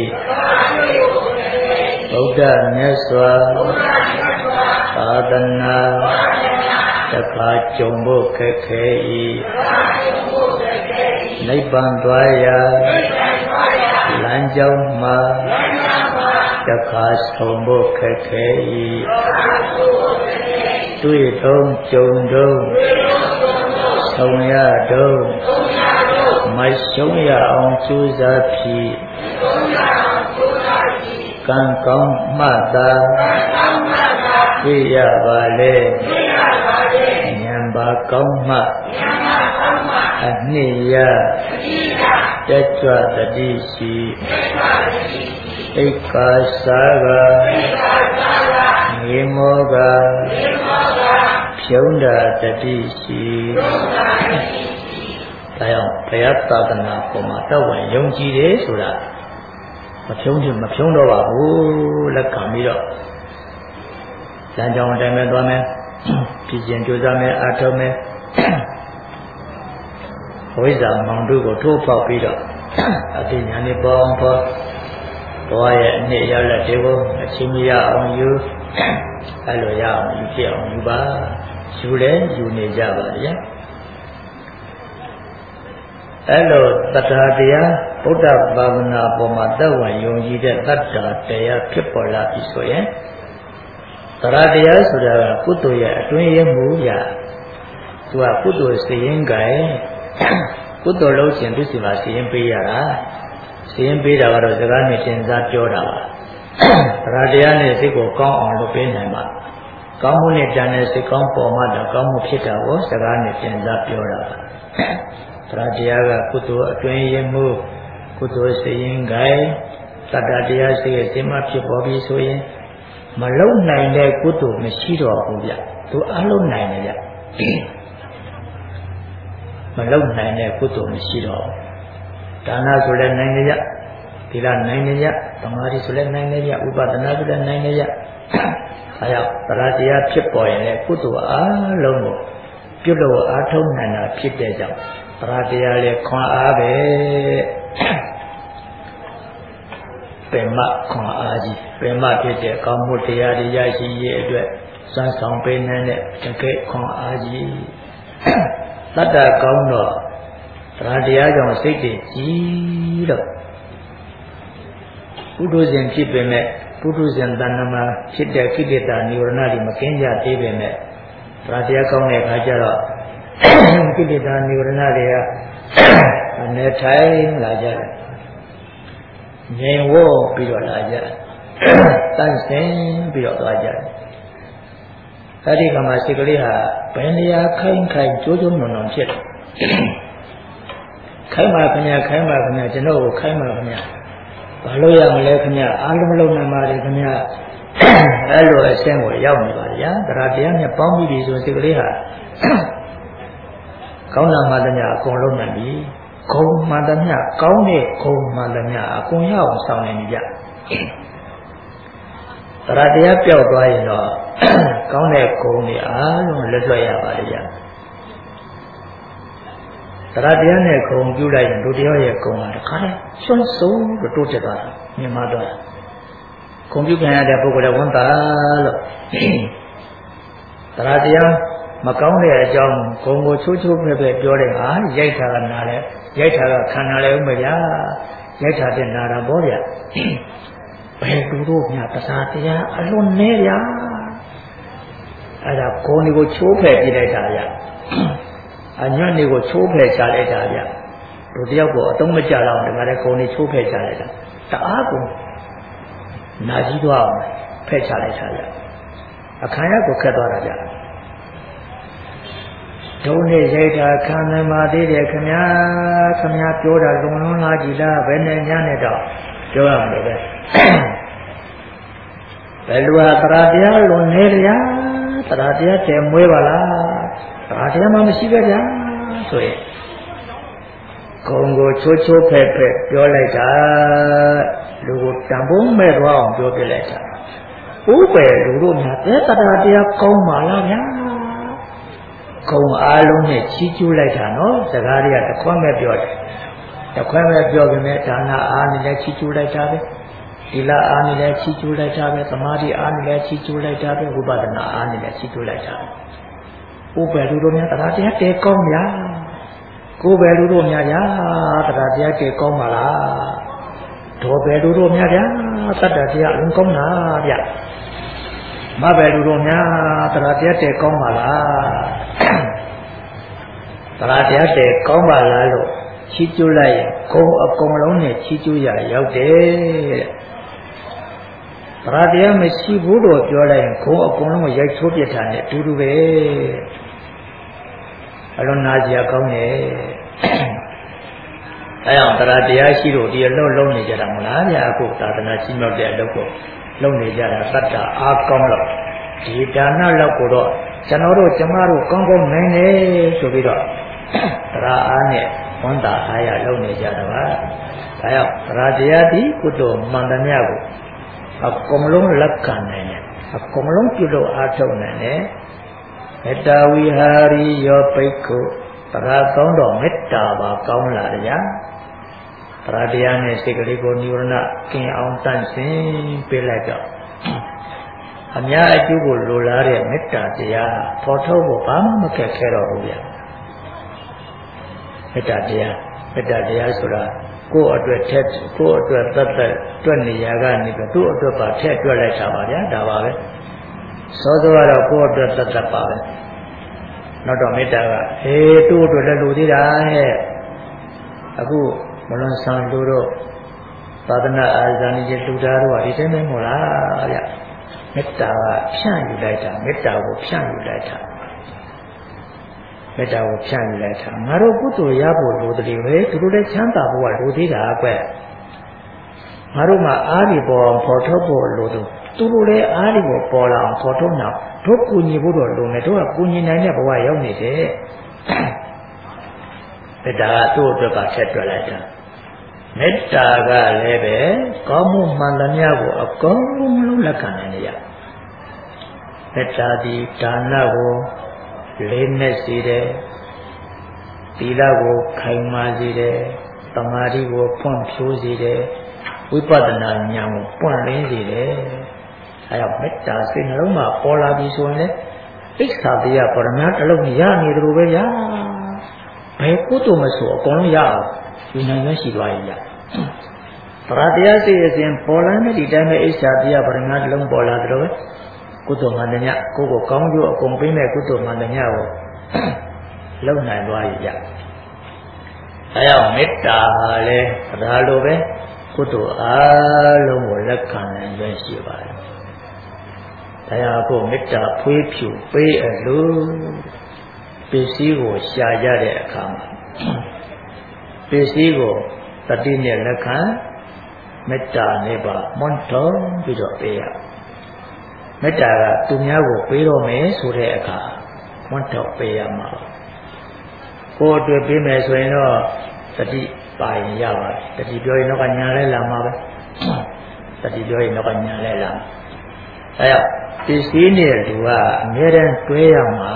ဗုဒ္ဓမြတ်စွာသာသနာတခါကြုံဖို့ခက်ခဲ၏နိဗ္ဗာန်သွားရာလမ်းကြောင်းမှာတခါဆုံးဖို့ခက်ခဲ၏တွေ့တုံးကြုံတုံးဆုံးရတုံးမရှုံးရအောင်ကြိုးစားပြီးကံကောင်းမှသာတွေ့ရပါလေဉာဏ်ပါကောင်းမှအနှစ်ရတက်ကြွတတိရှိဧကာစာကငေမောကဖြုံးတာတတိရှိဒါကြောင့်ဘုရားသာသနာပေါ်မှာတောက်ဝင်ယုံကြည်တယ်ဆိုတာမဖြုံးချင်မဖြုံးတော့ပါဘူးလက်ခံပြီးတော့လမ်းကြောင်းအတိုင်းပဲသွားမယ်ပြည်ကျင်ကြိုးစားမယ်အားထုတ်မယ်ဝိဇ္ဇာမောင်တို့ကိုထိုးပေါက်ပြီးတော့အတိညာနေပေါင်းပေါ်ဘဝရဲ့အနှစ်ရလက်တွေကိုအချင်းကြီးရအောင်ယူအဲ့လိုရအောင်ယူဖြစ်အောင်ယူပါယူလဲယူနေကြပါရဲ့အဲ့လိုတတ္ထာတရားဗုဒ္ဓဘာဝနာပေါ်မှာသက်ဝင်ယုံကြည်တဲ့တတ္ထာတရားဖြစ်ပေါ်လာပြီဆိုရင်တရားတရားဆိုတာကကုသိုလ်ရဲ့အတွင်းရမှုရသူကကုသိုလ်စည်ရင်ကဲကုသိုလ်လုပ်ခြင်းသူစီမှာစည်ရင်ပေးရတာစည်ရင်ပေးတာကတော့စကားနဲ့တင်စားပြောတာပါတရားတရားနဲ့စိတ်ကိုကောင်းအောင်လုပ်ပေးနိုင်မှာကောင်းမှုနဲ့တန်တဲ့စိတ်ကောင်းပေါ်မှာတော့ကောင်းမှုဖြစ်တာကိုစကားနဲ့တင်စားပြောတာပါတရားတရားကကုသိုလ်အတွင်းရမှုကုသိုလ်စည်ရင်ကဲတတ္တတရားစိတ်ရဲ့စိတ်မှာဖြစ်ပေါ်ပြီးဆိုရင်မလုံနိုင်တဲ့ကုသိုလ်မရှိတော့ဘူးဗျသူအလုံးနိုင်တယ်ဗျမလုံနိုင်တဲ့ကုသိုလ်မရှိတော့ဒါနဆိုလည်းနိုင်ကြသီလနိုင်ကြသမာဓိဆိုလည်းနိုင်ကြဥပဒနာဆိုလည်းနိုင်ကြအဲကြောင့်တရားတရားဖြစ်ပေါ်ရင်လည်းကုသိုလ်အလုံးကိုပြုလို့အားထုတ်နိုင်တာဖြစ်တဲ့ကြောင့်တရားတရားလည်းခွန်အားပဲပင်မခွန်အားကြီးပင်မဖြစ်တဲ့ကောင်းမှုတရားတွေရရှိရေးအတွက်စံဆောင်ပေးနိုင်တဲ့တကယ်ခွန်အားကြီးတတ္တကောင်းတော့တရားတရားကြောင့်စိတ်တွေကြီးတော့ပုထုဇဉ်ဖြစ်ပေမဲ့ပုထုဇဉ်တဏ္ဍမှာဖြစ်တဲ့ကိလေသာនិဝရဏတွေမကင်းကြသေးပေမဲ့တရားတရားကောင်းတဲ့အခါကျတော့ကိလေသာនិဝရဏတွေကအနေထိုင်လာကြတယ်ငြိမ်ဝေါ်ပြီးတော့လာကြတယ်တန့်စင်ပြီးတော့သွားကြတယ်အဲဒီကမှစိတ်ကလေးဟာဘယ်နေရာခိုင်ခိုင်ကြိုးကြိုးနုံနုံဖြစ်တယ်ခိုင်ပါခင်ဗျာခိုင်ပါခင်ဗျာကျွန်တော်ကိုခိုင်ပါခင်ဗျာဘာလို့ရမလဲခင်ဗျာအားလုံးမလုံးနိုင်ပါလေခင်ဗျာအဲ့လိုအဆင့်ကိုရောက်နေပါဗျာတရားတရားနဲ့ပေါင်းပြီးပြီဆိုစိတ်ကလေးဟာကောင်းတာမှတည်းအကုန်လုံးနိုင်ပြီဂုံမှတည်းကောင်းတဲ့ဂုံမှတည်းအကုန်ရအောင်ဆောင်နေကြတရားတရားပြောက်သွားရင်တော့ကောင်းတဲ့ဂုံတွေအားလုံးလက်လွတ်ရပါလေဗျာတရားတရားနဲ့ဂုံပြုလိုက်ရင်လူတယောက်ရဲ့ဂုံကတခါတည်းဆွန့်ဆုံးလို့တိုးတက်သွားတာမြင်မှတော့ဂုံပြုခံရတဲ့ပုဂ္ဂိုလ်ကဝန်တာလို့တရားတရားမကောင်းတဲ့အကြောင်းဂုံကိုချိုးချိုးဖဲ့ဖဲ့ပြောတဲ့ဟာရိုက်တာကနာလဲရိုက်တာကခံနာလဲဦးမယ်ဗျာရိုက်တာတဲ့နာတာပေါ့ဗျာဘယ်သူတို့များတရားတရားအလွန်နေဗျာအဲ့ဒါဂုံတွေကိုချိုးဖဲ့ပြလိုက်တာဗျာအညွန့်တွေကိုချိုးဖဲ့ချလိုက်တာဗျလူတယောက်ကိုအတုံးမကြတော့ဒီမှာလည်းဂုံတွေချိုးဖဲ့ချလိုက်တာတအားကိုနာကြီးသွားအောင်ဖဲ့ချလိုက်တာဗျအခါရကိုခက်သွားတာဗျဒုံနဲ့ရိုက်တာခံနိုင်ပါသေးတယ်ခင်ဗျာခင်ဗျာပြောတာလုံလုံးလားကြည်လားဘယ်နဲ့ညနဲ့တော့ပြောရမှာလေပဲဘယ်လိုဟာတရားတရားလွန်နေကြတရားတရားတည်မွေးပါလားတရားတရားမှမရှိပဲဗျာဆိုရင်ဂုံကိုချိုးချိုးဖဲ့ဖဲ့ပြောလိုက်တာလူကိုတန်ဖိုးမဲ့သွားအောင်ပြောပြလိုက်တာဥပ္ပေလူတို့များတဲ့တရားတရားကောင်းပါလားဗျာဂုံအားလုံးနဲ့ချီးကျူးလိုက်တာနော်စကားတွေကတခွန်းပဲပြောတယ်တခွန်းပဲပြောပေမဲ့ဒါနအားနဲ့လည်းချီးကျူးလိုက်တာပဲသီလအားနဲ့လည်းချီးကျူးလိုက်တာပဲသမာဓိအားနဲ့လည်းချီးကျူးလိုက်တာပဲဝိပဿနာအားနဲ့လည်းချီးကျူးလိုက်တာပဲဥပ္ပေလူတို့များတရားတရားတဲကောင်းများကိုယ်ပဲလူတို့များဗျာတရားတရားတဲကောင်းပါလားဒေါ်ပဲလူတို့များဗျာသတ္တတရားအလုံးကောင်းလားဗျမပဲလူတို့များတရားတရားတဲကောင်းပါလားတရားတရားတဲကောင်းပါလားလို့ချီးကျူးလိုက်ရင်ဂုံအကုန်လုံးနဲ့ချီးကျူးရရောက်တယ်တရားတရားမရှိဘူးလို့ပြောလိုက်ရင်ဂုံအကုန်လုံးကိုရိုက်ချိုးပြစ်တာနဲ့အတူတူပဲအလုံးနာစရာကောင်းတယ်အဲအောင်တရားတရားရှိလို့ဒီအလုပ်လုံးနေကြတာမလားဗျာအခုသာသနာရှိမြောက်တဲ့အလုပ်ကိုလုပ်နေကြတာသတ္တအားကောင်းလို့ဒီဒါနလောက်ကိုတော့ကျွန်တော်တို့ကျမတို့ကောင်းကောင်းနိုင်တယ်ဆိုပြီးတော့တရားအားနဲ့ဝန်တာအားရလုပ်နေကြတာပါဒါကြောင့်ရာတရားဒီကုသိုလ်မှန်သမျှကိုအကုန်လုံးလက်ခံနိုင်တယ်အကုန်လုံးပြုလို့အားထုတ်နိုင်တယ်မေတ္တာဝိဟာရီယောပိက္ခုတရားကောင်းတော့မေတ္တာပါကောင်းလာကြတရားတရားနဲ့စိတ်ကလေးကိုနိဝရဏကင်အောင်တန့်စင်ပေးလိုက်တော့အများအကျိုးကိုလိုလားတဲ့မေတ္တာတရားပေါ်ထုတ်ဖို့ဘာမှမခက်ခဲတော့ဘူးဗျမေတ္တာတရားမေတ္တာတရားဆိုတာကိုယ့်အတွက်ထက်ကိုယ့်အတွက်သက်သက်တွက်နေရကနေပြီးသူ့အတွက်ပါထည့်တွက်လိုက်တာပါဗျာဒါပါပဲစောစောကတော့ကိုယ့်အတွက်သက်သက်ပါပဲနောက်တော့မေတ္တာကအေးသူ့အတွက်လည်းလိုသေးတာဟဲ့အခုမလွန်ဆန်တို့တော့သာသနာအာဇာနည်လူသားတို့ကဒီတိုင်းမဟုတ်လားဗျမေတ္တာကဖြန့်ယူလိုက်တာမေတ္တာကိုဖြန့်ယူလိုက်တာမေတ္တာကိုဖြန့်ယူလိုက်တာငါတို့ကုသိုလ်ရဖို့လိုတယ်ပဲသူတို့လည်းချမ်းသာဖို့ကလိုသေးတာကွငါတို့မှာအားဒီပေါ်အောင်ဖော်ထုတ်ဖို့လိုတယ်သူတို့လည်းအားဒီပေါ်ပေါ်လာအောင်ဖော်ထုတ်နောက်တို့ကူညီဖို့တော့လိုမယ်တို့ကကူညီနိုင်တဲ့ဘဝရောက်နေတယ်မေတ္တာကသူ့အတွက်ကဆက်တွက်လိုက်တာမေတ္တာကလည်းပဲကောင်းမှုမှန်သမျှကိုအကုန်လုံးလက်ခံနိုင်ရမေတ္တာဒီဒါနကိုလေးနဲ့စီတယ်သီလကိုခိုင်မာစေတယ်သမာဓိကိုဖွံ့ဖြိုးစေတယ်ဝိပဿနာဉာဏ်ကိုပွင့်လင်းစေတယ်အဲဒါမေတ္တာစိတ်နှလုံးမှာပေါ်လာပြီဆိုရင်လေဣစ္ဆာတရားပရမတ်တစ်လုံးရနေတယ်လို့ပဲရဘယ်ကုသိုလ်မဆိုအကုန်လုံးရအောင်ဒီနိုင်ရရှိသွားရင်ရတရားတရားစိတ်အစဉ်ပေါ်လာတဲ့ဒီတိုင်းပဲဣစ္ဆာတရားပရမတ်တစ်လုံးပေါ်လာတယ်လို့ကုသိုလ်မှန်တဲ့ညကိုကိုကောင်းကျိုးအကုန်ပေးမဲ့ကုသိုလ်မှန်တဲ့ညကိုလုံနိုင်သွားရကြ။အဲကြောင့်မေတ္တာလည်းဒါလိုပဲကုသိုလ်အားလုံးကိုလက်ခံနိုင်ရရှိပါတယ်။ဒါကြောင့်ကိုမေတ္တာဖွေးဖြူပေးအလို့ပစ္စည်းကိုရှာကြတဲ့အခါမှာပစ္စည်းကိုတတိနဲ့လက်ခံမေတ္တာနဲ့ပါမွန်းတော်ပြီးတော့ပေးရမေတ္တာကသူများကိုပေးတော့မယ်ဆိုတဲ့အခါမွန်းတော်ပေးရမှာကိုယ်အတွက်ပေးမယ်ဆိုရင်တော့တတိပါရင်ရပါတယ်တတိပြောရင်တော့ညာလဲလာမှာပဲတတိပြောရင်တော့ညာလဲလာအဲဒါပစ္စည်းနဲ့လူကအမြဲတမ်းတွဲရမှာ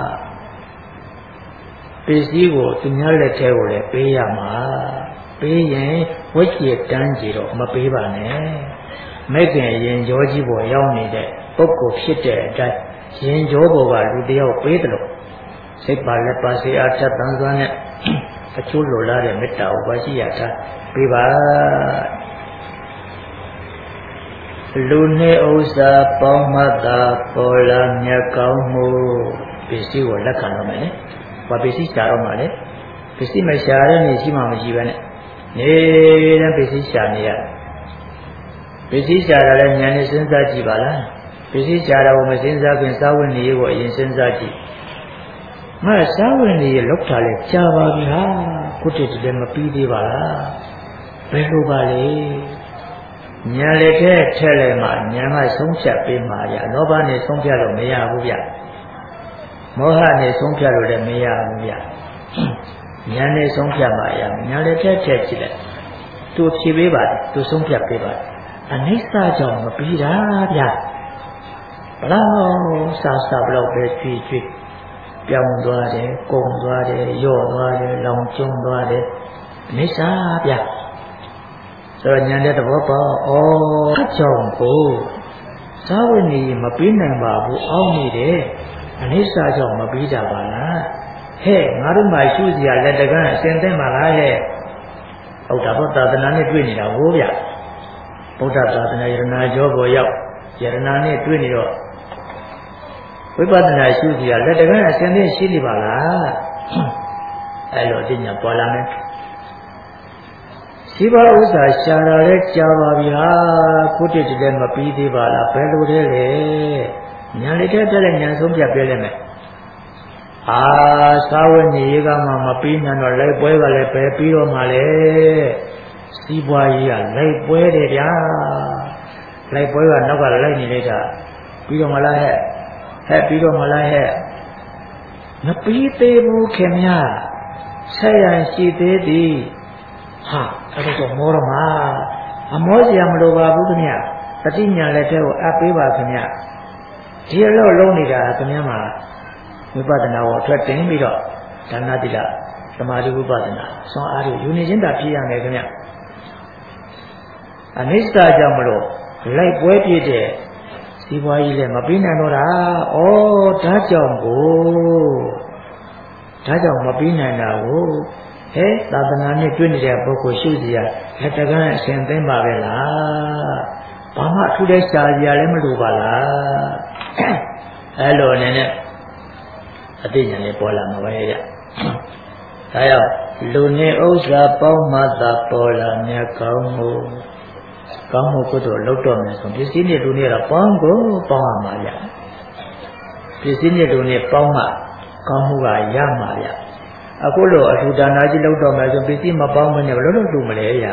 ပစ္စည်းကိုသူများလက်ထဲကိုလည်းပေးရမှာပေးရင်ဝိကျတန်းကြည့်တော့မပေးပါနဲ့မဲ့ခင်ရင်ကြောကြီးပေါ်ရောက်နေတဲ့ပုဂ္ဂိုလ်ဖြစ်တဲ့အတိုင်းရင်ကြောပေါ်ကလူတယောက်ပေးတယ်လို့စိတ်ပါလက်ပါစေအားထက်သန်စွာနဲ့အချိုးလိုလားတဲ့မေတ္တာကိုပါရှိရတာပေးပါလူနဲ့ဥစ္စာပေါင်းမှသာပေါ်လာမြတ်ကောင်းမှုပစ္စည်းကိုလက်ခံရမယ်။ဘာပစ္စည်းရှာတော့မှလဲပစ္စည်းမရှာတဲ့နေရှိမှမရှိပဲနဲ့နေတဲ့ပစ္စည်းရှာနေရပစ္စည်းရှာတာလည်းဉာဏ်နဲ့စဉ်းစားကြည့်ပါလားပစ္စည်းရှာတာကိုမစဉ်းစားခင်စာဝင်နေကိုအရင်စဉ်းစားကြည့်ငါစာဝင်နေလောက်တာလဲကြာပါပြီဟာခုတည်းတည်းမပြီးသေးပါလားဘယ်လိုပါလဲညာလက်ထဲထက်လဲမှညာကဆုံးဖြတ်ပေးမှာရလောဘနဲ့ဆုံးဖြတ်လို့မရဘူးဗျမောဟနဲ့ဆုံးဖြတ်လို့လည်းမရဘူးဗျညာနဲ့ဆုံးဖြတ်မှရညာလက်ထဲထက်ကြည့်လိုက်သူဖြေပေးပါတယ်သူဆုံးဖြတ်ပေးပါတယ်အနိစ္စကြောင့်မပြီးတာဗျဘလောက်စာစာဘလောက်ပဲကြွေးကြွေးပြောင်းသွားတယ်ကုန်သွားတယ်ရော့သွားတယ်လောင်ကျွမ်းသွားတယ်အနိစ္စဗျဆိုတော့ညာတဲ့သဘောပေါက်ဩအကြောင်းကိုသာဝဏီမပြီးနိုင်ပါဘူးအောင်းနေတယ်အနိစ္စကြောင့်မပြီးကြပါလားဟဲ့ငါတို့မှရှုစရာလက်တကန်းအစဉ်သိမှာလားဟဲ့ဟုတ်တာပေါ့သာသနာနဲ့တွေ့နေတာဟိုးဗျဗုဒ္ဓသာသနာယရနာကျော်ပေါ်ရောက်ယရနာနဲ့တွေ့နေတော့ဝိပဿနာရှုစရာလက်တကန်းအစဉ်သိရှိနေပါလားအဲ့လိုအသိဉာဏ်ပေါ်လာမယ်ရှိပါဥစ္စာရှာတာလဲကြာပါပြီဟာခုတည်းတည်းမပြီးသေးပါလားဘယ်လိုလဲလေညာလေးတဲ့တဲ့ညာဆုံးပြပြလဲမယ်အာသာဝနေရေကမှမပြီးနိုင်တော့လိုက်ပွဲကလည်းပဲပြီးတော့မှလေစီးပွားရေးကလိုက်ပွဲတယ်ဗျာလိုက်ပွဲကနောက်ကလိုက်နေလိုက်တာပြီးတော့မှလားဟဲ့ဟဲ့ပြီးတော့မှလားဟဲ့မပြီးသေးဘူးခင်ဗျာဆက်ရန်ရှိသေးသည်ဟာအဲ့ဒါတော့မောရမှာအမောစရာမလိုပါဘူးခင်ဗျတတိညာလက်ထဲကိုအပ်ပေးပါခင်ဗျဒီအလုပ်လုံးနေတာခင်ဗျမှာဝိပဿနာကိုအထွက်တင်ပြီးတော့ဒါနတိလသမာဓိဝိပဿနာဆွမ်းအားတွေယူနေချင်းတာပြည့်ရမယ်ခင်ဗျအနိစ္စကြောင့်မလို့လိုက်ပွဲပြည့်တဲ့စီးပွားရေးလည်းမပြီးနိုင်တော့တာဩဒါကြောင့်ကိုဒါကြောင့်မပြီးနိုင်တာကိုဟဲ့သာသနာနဲ့တွေ့နေတဲ့ပုဂ္ဂိုလ်ရှုစရာလက်တကန်းအရှင်သိမ့်ပါပဲလားဘာမှထူးတဲ့ရှားစရာလည်းမလိုပါလားအဲ့လိုအနေနဲ့အသိဉာဏ်လေးပေါ်လာမှာပဲရဒါကြောင့်လူနေဥစ္စာပေါင်းမှသာပေါ်လာမြတ်ကောင်းမှုကောင်းမှုကုသိုလ်လုပ်တော့မယ်ဆိုပစ္စည်းနဲ့လူနေတော့ပေါင်းကိုပေါင်းရမှာရပစ္စည်းနဲ့လူနေပေါင်းမှကောင်းမှုကရမှာရအခုလိုအထူဒါနာကြီးလုပ်တော့မယ်ဆိုပစ္စည်းမပေါင်းမနဲ့ဘယ်လိုလုပ်လို့မလဲရ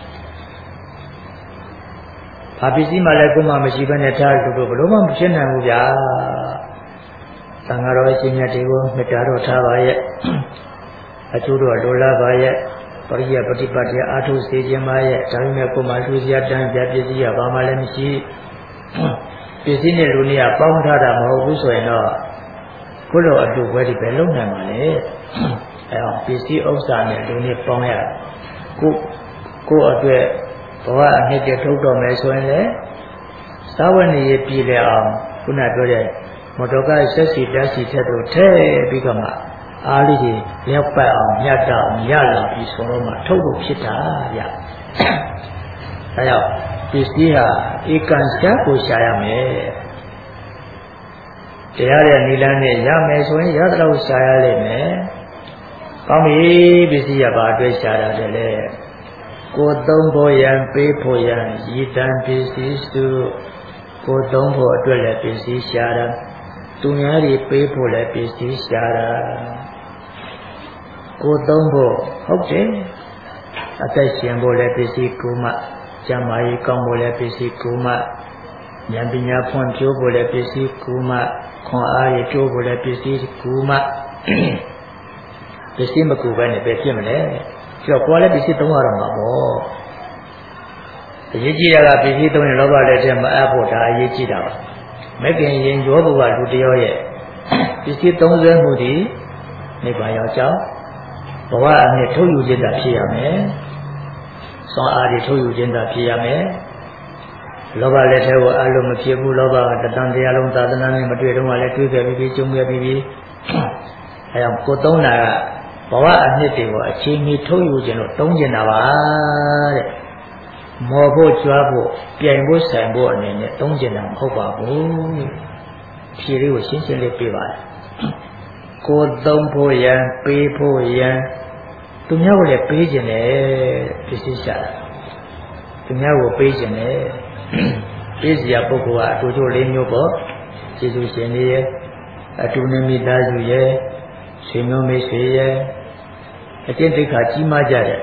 ဘာပစ္စည်းမှလည်းကိုယ်မှမရှိဘဲနဲ့ထားလို့ဘယ်လိုမှမဖြစ်နိုင်ဘူးဗျာသံဃာတော်ရှင်မြတ်တွေကိုမေတ္တာတော်ထားပါရဲ့အကျိုးတော်လိုလားပါရဲ့ပရိယပฏิပတ်တရားအာထုစေခြင်းပါရဲ့ဒါပေမဲ့ကိုယ်မှလူစရာတန်းပြပစ္စည်းကဘာမှလည်းမရှိပစ္စည်းနဲ့လူနေကပေါင်းထားတာမဟုတ်ဘူးဆိုရင်တော့ကိုယ်လိုအတူဝဲဒီပဲလုံနိုင်ပါလေအဲအောင်ပစ္စည်းဥစ္စာနဲ့လူနေပေါင်းရကိုကိုအတွက်ဘဝအနှစ်တည်းထုတ်တော်မယ်ဆိုရင်လေသာဝနေရပြည်လေအောင်ခုနပြောတဲ့မတော်ကဆက်စီတက်စီထက်တို့ထဲပြီးတော့မှအားလေးကြီးလက်ပတ်အောင်မြတ်တော့ရလာပြီဆိုတော့မှထုတ်လို့ဖြစ်တာဗျ။ဒါကြောင့်ပစ္စည်းဟာဧကန်ရှားကိုရှားရမယ်။တရားရဲ့နိလန်းနဲ့ရမယ်ဆိုရင်ရတော့ရှားရလိမ့်မယ်။ကောင်းပြီပစ္စည်းရပါအတွက်ရှားရတယ်လေ။ကိုယ်သုံးဖို့ရန်ပေးဖို့ရန်ရည်တန်ပစ္စည်းစုကိုယ်သုံးဖို့အတွက်လည်းပစ္စည်းရှားတာသူများတွေပေးဖို့လည်းပစ္စည်းရှားတာကိုယ်သုံးဖို့ဟုတ်တယ်အသက်ရှင်ဖို့လည်းပစ္စည်းကိုမှကျမ်းမာရေးကောင်းဖို့လည်းပစ္စည်းကိုမှဉာဏ်ပညာဖွံ့ဖြိုးဖို့လည်းပစ္စည်းကိုမှခွန်အားရတိုးဖို့လည်းပစ္စည်းကိုမှပစ္စည်းမကူပဲနဲ့ပဲဖြစ်မလဲကျော်ကိုယ်လည်းပစ္စည်းသုံးရတော့မှာပေါ့အရေးကြီးတာကပစ္စည်းသုံးရင်လောဘလည်းတည်းမအပ်ဖို့ဒါအရေးကြီးတာပါမကင်ရင်ရောဘုရားလူတယောရဲ့ပစ္စည်းသုံးစွဲမှုဒီနိဗ္ဗာန်ရောက်ကြောင်းဘဝအနှစ်ထုတ်ယူခြင်းသာဖြစ်ရမယ်။သောအားတွေထုတ်ယူခြင်းသာဖြစ်ရမယ်။လောဘလည်းထဲကိုအလုံးမဖြစ်ဘူးလောဘကတန်တရားလုံးသာသနာနဲ့မတွေ့တော့မှလည်းတွေ့ခဲ့ပြီးပြီးကျုံခဲ့ပြီးပြီးအဲဒါကိုသုံးတာကဘဝအနှစ်တွေကိုအချိန်မီထုတ်ယူခြင်းလို့သုံးကျင်တာပါတဲ့။မော်ဖို့ကြွားဖို့ပြိုင်ဖို့ဆိုင်ဖို့အနေနဲ့သုံးကျင်တာမဟုတ်ပါဘူး။ဖြေလေးကိုရှင်းရှင်းလေးပြပါလား။ကိုသုံးဖို့ရန်ပေးဖို့ရန်သူများကိုလည်းပေးခြင်းနဲ့ပစ္စည်းရှာတာသူများကိုပေးခြင်းနဲ့ပေးစရာပုဂ္ဂိုလ်ကအတူတူလေးမျိုးပေါ့ကျေးဇူးရှင်တွေရဲ့အတူနေမိသားစုရဲ့ဆွေမျိုးမိတ်ဆွေရဲ့အကျင့်တိခါကြီးမားကြတဲ့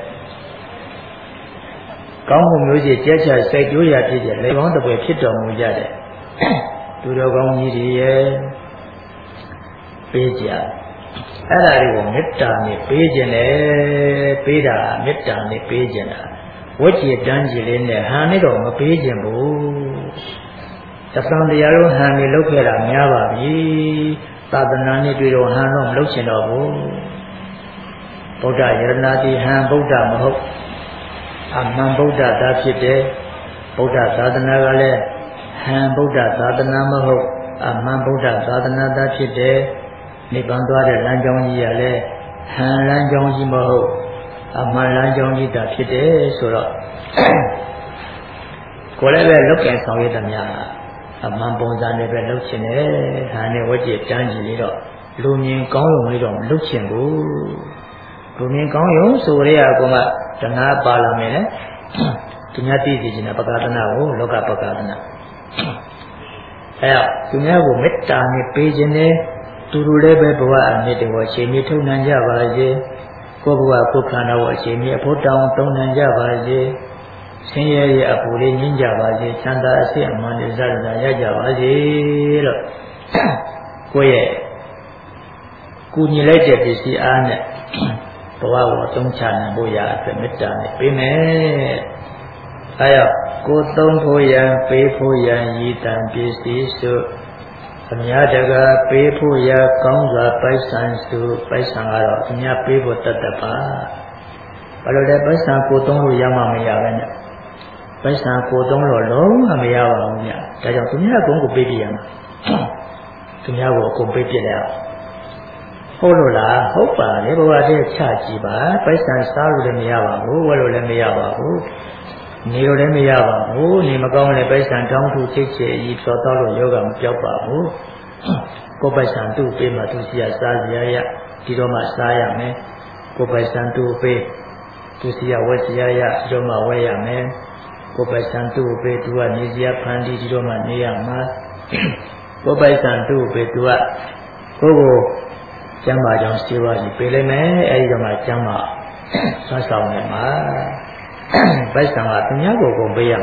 ကောင်းမှုမျိုးကြီးကြက်ချစိုက်ကြိုးရဖြစ်တဲ့လေကောင်းတစ်ပွဲဖြစ်တော်မူကြတဲ့သူတော်ကောင်းကြီးတွေရဲ့ပေးကြအဲ့ဒါတွေကိုမေတ္တာနဲ့ပေးခြင်းလေပေးတာမေတ္တာနဲ့ပေးခြင်းတာဝိจิตတန်းကြီးလေးနဲ့ဟန်နဲ့တော့မပေးခြင်းဘူးသံတရားလုံးဟန်နဲ့လုပ်ခဲ့တာများပါပြီသာသနာနဲ့တွေ့တော့ဟန်တော့မလုပ်ချင်တော့ဘူးဗုဒ္ဓယရဏတိဟန်ဗုဒ္ဓမဟုတ်အမှန်ဗုဒ္ဓသာဖြစ်တယ်ဗုဒ္ဓသာသနာကလည်းဟန်ဗုဒ္ဓသာသနာမဟုတ်အမှန်ဗုဒ္ဓသာသနာသာဖြစ်တယ်နိဗ္ဗာန်သွားတဲ့လမ်းကြောင်းကြီးကလည်းဟန်လမ်းကြောင်းကြီးမဟုတ်အမှန်လမ်းကြောင်းကြီးသာဖြစ်တယ်ဆိုတော့ကိုယ်လည်းပဲလုတ်ကင်ဆောင်ရတဲ့များအမှန်ပုံစံနဲ့ပဲလုတ်ချင်တယ်ဟန်နဲ့ဝကြည်တန်းကြီးလေးတော့လူမြင်ကောင်းရုံလေးတော့မလုတ်ချင်ဘူးလူမြင်ကောင်းရုံဆိုရဲအကောင်ကတဏှာပါလာမယ်လေသူများသိသိချင်တဲ့ပက္ခဒနာကိုလောကပက္ခဒနာအဲဒါသူများကိုမေတ္တာနဲ့ပေးခြင်းနဲ့သူတို့လည်းပဲဘဝအနှစ်တွေကိုအချိန်ကြီးထုံနိုင်ကြပါစေကိုယ်ဘဝကိုယ်ခန္ဓာကိုအချိန်ကြီးအဖို့တောင်းသုံးနိုင်ကြပါစေဆင်းရဲရဲ့အပူလေးငြင်းကြပါစေချမ်းသာအစစ်အမှန်တွေစသဖြင့်ရကြပါစေလို့ကိုယ့်ရဲ့ကိုညီလိုက်တဲ့ပစ္စည်းအားနဲ့ပဘဝကိုသုံးချနိုင်ဖို့ရအတွက်မေတ္တာနဲ့ပေးမယ်အဲဒါကိုသုံးဖို့ရန်ပေးဖို့ရန်ရည်တံပစ္စည်းစုအများတကာပေးဖို့ရကောင်းစွာပိုက်ဆံစုပိုက်ဆံကတော့အများပေးဖို့တတ်တတ်ပါဘာလို့လဲပိုက်ဆံကိုသုံးလို့ရမှမရပဲနဲ့ပိုက်ဆံကိုသုံးလို့လုံးဝမရပါဘူးညဒါကြောင့်သူများကုန်းကိုပေးပြရမှာသူများကိုအကုန်ပေးပြလိုက်အောင်ဟုတ်လို့လားဟုတ်ပါလေဘဝတည်းချကြည့်ပါပိုက်ဆံစားလို့လည်းမရပါဘူးဝယ်လို့လည်းမရပါဘူးနေလို့လည်းမရပါဘူးနေမကောင်းလည်းပိုက်ဆံတောင်းထူချိတ်ချေကြီးဖြောတော့လို့ယောဂမပြောက်ပါဘူးကိုယ်ပိုက်ဆံသူ့ပေးမှသူစီရစားစရာရဒီတော့မှစားရမယ်ကိုယ်ပိုက်ဆံသူ့ပေးသူစီရဝယ်စရာရဒီတော့မှဝယ်ရမယ်ကိုယ်ပိုက်ဆံသူ့ပေးသူကနေစရာဖန်တီးဒီတော့မှနေရမှာကိုယ်ပိုက်ဆံသူ့ပေးသူကကိုယ်ကိုကျမ်းမာကြောင်းစေဝါကြီးပေးလိုက်မယ်အဲဒီတော့မှကျမ်းမာဆွမ်းဆောင်နေမှာပိုက်ဆံကသူများကိုကုန်ပေးရ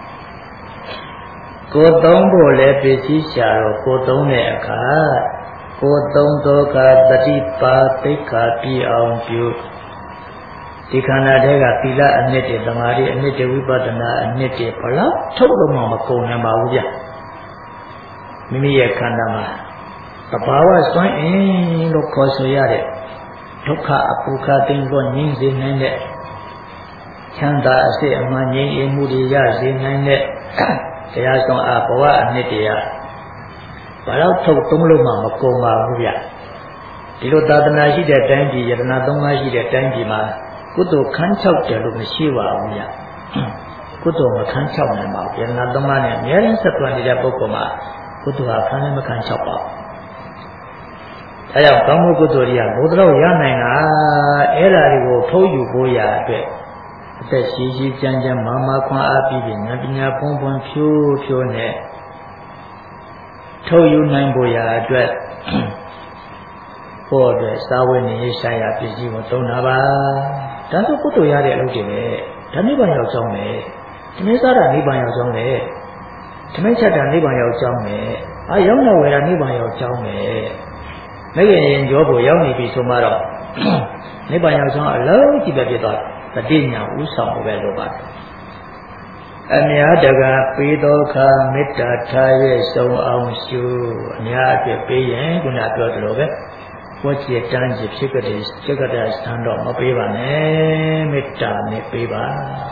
ကိုသုံးဖို့လည်းပစ္စည်းရှာတော့ကိုသုံးတဲ့အခါကိုသုံးသောကတတိပါသိက္ခာပြည့်အောင်ပြုဒီခန္ဓာတဲကသီလအနှစ်တွေသမာဓိအနှစ်တွေဝိပဿနာအနှစ်တွေဘလောက်ထုတ်လို့မှမကုန်နိုင်ပါဘူးဗျမိမိရဲ့ခန္ဓာမှာသဘာဝစွမ်းအင်လို့ခေါ်ဆိုရတဲ့ဒုက္ခအပုခသိမ်းလို့ငြိမ်းစေနိုင်တဲ့ချမ်းသာအစစ်အမှန်ငြိမ်းအေးမှုတွေရစေနိုင်တဲ့တရားဆောင်အဘဝအနှစ်တရားဘာလို့ထုတ်သုံးလို့မှမကုန်ပါဘူးဗျဒီလိုသာသနာရှိတဲ့တိုင်းပြည်ယတနာသုံးပါးရှိတဲ့တိုင်းပြည်မှာကုသိုလ်ခန်း၆တယ်လို့မရှိပါဘူးဗျကုသိုလ်မခန်း၆နိုင်ပါဘူးယတနာသုံးပါးနဲ့အများကြီးဆက်သွယ်နေတဲ့ပုဂ္ဂိုလ်မှာကုသိုလ်ဟာခန်းလည်းမခန်း၆ပါဘူးအဲကြောင့်ကောင်းမှုကုသိုလ်တွေကဘုဒ္ဓတော်ရနိုင်တာအဲ့ဓာတွေကိုထုတ်ယူဖို့ရအတွက်အသက်ရှိရှိကြမ်းကြမ်းမာမာခွန်အားပြီးပြီးဉာဏ်ပညာဖုံးဖွံဖြိုးဖြိုးနဲ့ထုတ်ယူနိုင်ဖို့ရအတွက်ဖို့အတွက်စာဝိနည်းရှာရပစ္စည်းကိုသုံးတာပါဒါဆိုကုသိုလ်ရတဲ့အလုပ်တွေပဲဓနိဗ္ဗာန်ရောက်ကြောင်းပဲဓမင်းစားတာနိဗ္ဗာန်ရောက်ကြောင်းပဲဓမင်းချက်တာနိဗ္ဗာန်ရောက်ကြောင်းပဲအာရောက်နေဝယ်တာနိဗ္ဗာန်ရောက်ကြောင်းပဲမဂ္ဂင်ရင်ကြောဖို့ရောက်နေပြီဆိုမှတော့နိဗ္ဗာန်ရောက်ကြောင်းအလုံးကြည့်ပဲဖြစ်သွားတတိညာဥဆောင်ဖို့ပဲလိုပါတယ်အများတကာပေးသောခါမေတ္တာထားရဲ့ဆုံးအောင်ရှုအများအပြည့်ပေးရင်ခုနပြောသလိုပဲဝတ်จิตတန်းจิตဖြစ်ကြတဲ့စိတ်ကတည်းကသံတော့မပေးပါနဲ့မေတ္တာနဲ့ပေးပါ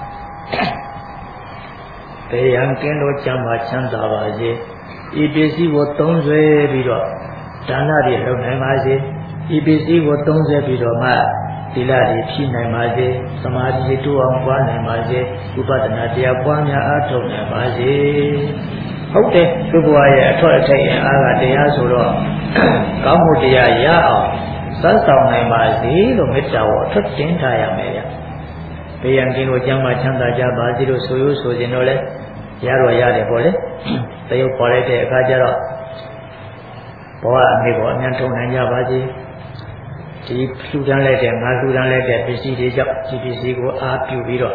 တရားကင်းလို့ကြမ်းပါချမ်းသာပါစေဤပစ္စည်းကိုသုံးဆွဲပြီးတော့ဒါနတွေလုပ်နိုင်ပါစေဤပစ္စည်းကိုသုံးဆွဲပြီးတော့မှသီလတွေဖြည့်နိုင်ပါစေသမာဓိတွေတိုးအောင်ပွားနိုင်ပါစေဥပဒနာတရားပွားများအားထုတ်နိုင်ပါစေဟုတ်တယ်သူ့ဘဝရဲ့အထွတ်အထိပ်အားကတရားဆိုတော့ကောင်းမှုတရားရအောင်စမ်းဆောင်နိုင်ပါစေလို့မေတ္တာကိုအထွတ်တင်ထားရမယ်ဗျ။ဘေးရန်ကင်းလို့ကျမ်းမာချမ်းသာကြပါစေလို့ဆိုရိုးဆိုရင်တော့လေရတော့ရတယ်ပေါ့လေ။တရုပ်ပေါ်လိုက်တဲ့အခါကျတော့ဘဝအမိကိုအမြန်ထုံနိုင်ကြပါစေ။ဒီလှူဒန်းလိုက်တဲ့ငါလှူဒန်းလိုက်တဲ့ပစ္စည်းတွေကြောင့်ဒီပစ္စည်းကိုအားပြုပြီးတော့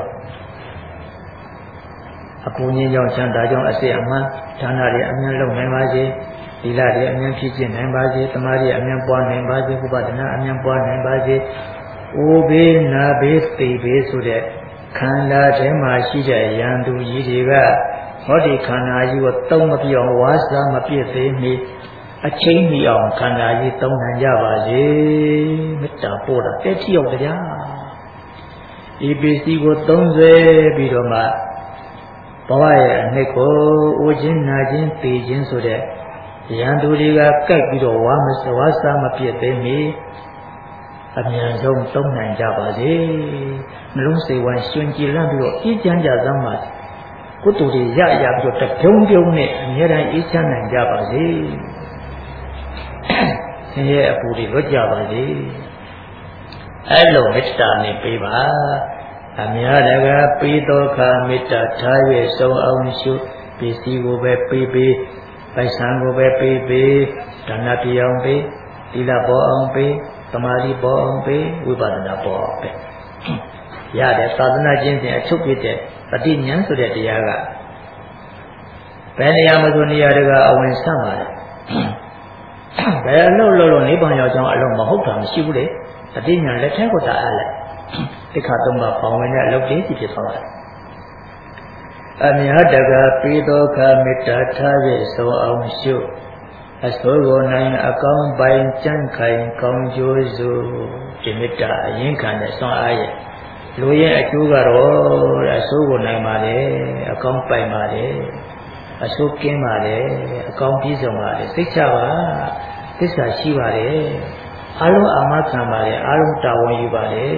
အပူငင်းကြောင့်ချမ်းသာကြောင့်အစစ်အမှန်ဒါနတွေအမြန်လုပ်နိုင်ပါစေသီလတွေအမြန်ဖြည့်ကျင့်နိုင်ပါစေသမာဓိအမြန်ပွားနိုင်ပါစေဥပဒနာအမြန်ပွားနိုင်ပါစေအိုဘေးနာဘေးသိဘေးဆိုတဲ့ခန္ဓာထဲမှာရှိတဲ့ယန္တုကြီးတွေကဟောဒီခန္ဓာကြီးကိုတုံးမပြောင်းဝါစာမပြည့်သေးမီအချိန်မီအောင်ခန္ဓာကြီးတုံးနိုင်ကြပါစေမေတ္တာပို့တာတက်တိရောက်ကြဒီပစ္စည်းကိုသုံးဆွဲပြီးတော့မှဘဝရဲ့အနှစ်ကိုအိုခြင်းနာခြင်းသိခြင်းဆိုတဲ့ရန်သူတွေကကြိုက်ပြီးတော့ဝါမစဝါစာမပြည့်သိမီအမြန်ဆုံးသုံးနိုင်ကြပါစေနှလုံးစိတ်ဝမ်းရှင်ကြည်လန့်ပြီးတော့အေးချမ်းကြစမ်းပါစေကုသိုလ်တွေရရပြီးတော့တပြုံးပြုံးနဲ့အမြဲတမ်းအေးချမ်းနိုင်ကြပါစေဆင်းရဲအပူတွေလွတ်ကြပါစေအဲ့လိုမေတ္တာနဲ့ပေးပါအများတကာပေးသောခါမေတ္တာထား၍ဆုံးအောင်ရှုပစ္စည်းကိုပဲပေးပေးပိုက်ဆံကိုပဲပေးပေးဒါနပြအောင်ပေးသီလပေါ်အောင်ပေးသမာဓိပေါ်အောင်ပေးဝိပဿနာပေါ်အောင်ပေးရတဲ့သာသနာ့ကျင့်စဉ်အချုပ်ဖြစ်တဲ့ပฏิဉာဏ်ဆိုတဲ့တရားကဘယ်နေရာမှာဆိုနေရာတကာအဝင်ဆန့်ပါတယ်ဘယ်အလုပ်လုပ်လို့နိဗ္ဗာန်ရောက်ကြောင်းအလုံးမဟုတ်တာမရှိဘူးလေအတိညာလက်ထဲကိုတာအားလိုက်တိခါသုံးပါပေါင်းဝင်တဲ့အလုပ်ကြီးဖြစ်သွားပါတယ်အမြတ်တကပိသောခမေတ္တာထား၍ဆိုအောင်ရှုအစိုးကိုနိုင်အကောင်းပိုင်ကြံ့ခိုင်ကောင်းကျိုးစုဒီမေတ္တာအရင်ခံတဲ့ဆွမ်းအားရဲ့လူရဲ့အကျိုးကတော့အစိုးကိုနိုင်ပါလေအကောင်းပိုင်ပါလေအစိုးကင်းပါလေအကောင်းပြည့်စုံပါလေစိတ်ချပါသစ္စာရှိပါလေအားလုံးအာမခံပါလေအားလုံးတာဝန်ယူပါလေ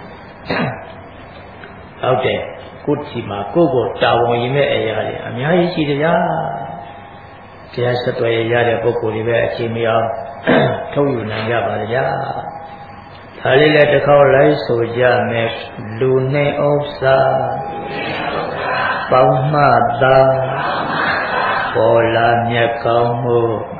ဟုတ်တယ်ကိုယ်ဒီမှာကိုယ့်ကိုတာဝန်ယူမဲ့အရာတွေအများကြီးရှိကြတရားဆက်သွယ်ရတဲ့ပုဂ္ဂိုလ်တွေပဲအချိန်မီအောင်ထုတ်ယူနိုင်ကြပါကြ။ဒါလေးလည်းတစ်ခေါက်လိုက်ဆိုကြမယ်လူနဲ့ဥစ္စာပေါင်းမှသာပေါ်လာမြတ်ကောင်းမှု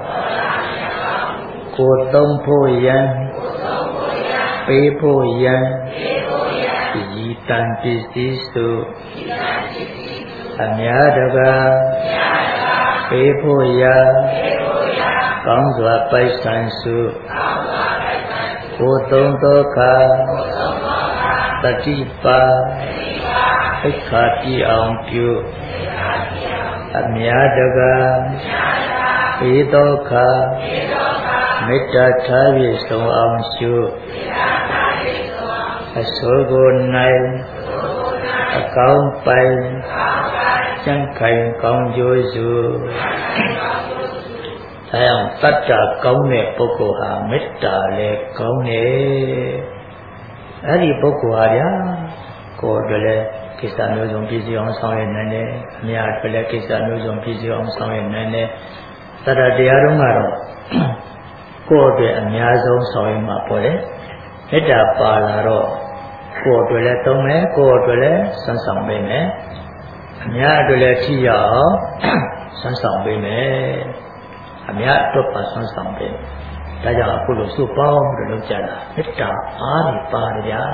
ကိုသုံးဖို့ရန်ပေးဖို့ရန်ဒီတန်ပစ္စည်းစုအများတကားပေးဖို့ရာကောင်းစွာပိုက်ဆံစုကိုသုံးသောခါတတိပါသိက္ခာပြည့်အောင်ပြုအများတကားပေးသောခါမေတ္တာထား၍ဆုံးအောင်ရှုအစိုးကိုနိုင်အကောင်းပိုင်ကြံ့ခိုင်ကောင်းကျိုးစုအဲအောင်တတ္တကောင်းတဲ့ပုဂ္ဂိုလ်ဟာမေတ္တာလည်းကောင်းတယ်အဲ့ဒီပုဂ္ဂိုလ်ဟာဗျာကိုယ်တို့လည်းကိစ္စမျိုးစုံပြည့်စုံအောင်ဆောင်ရနိုင်တယ်အများတို့လည်းကိစ္စမျိုးစုံပြည့်စုံအောင်ဆောင်ရနိုင်တယ်တတ္တတရားတော်ကတော့ကိုယ်အတွက်အများဆုံးဆောင်ရမှာပေါ့လေမေတ္တာပါလာတော့ကိုယ်အတွက်လည်းသုံးမယ်ကိုယ်အတွက်လည်းစမ်းဆောင်ပေးမယ်အများအတွက်လည်းထိရအောင်ဆွမ်းဆောင်ပေးမယ်အများအတွက်ပါဆွမ်းဆောင်ပေးဒါကြောင့်အခုလိုစုပေါင်းလို့လုပ်ကြတာမေတ္တာအားဖြင့်ပါတယ်ဗျာ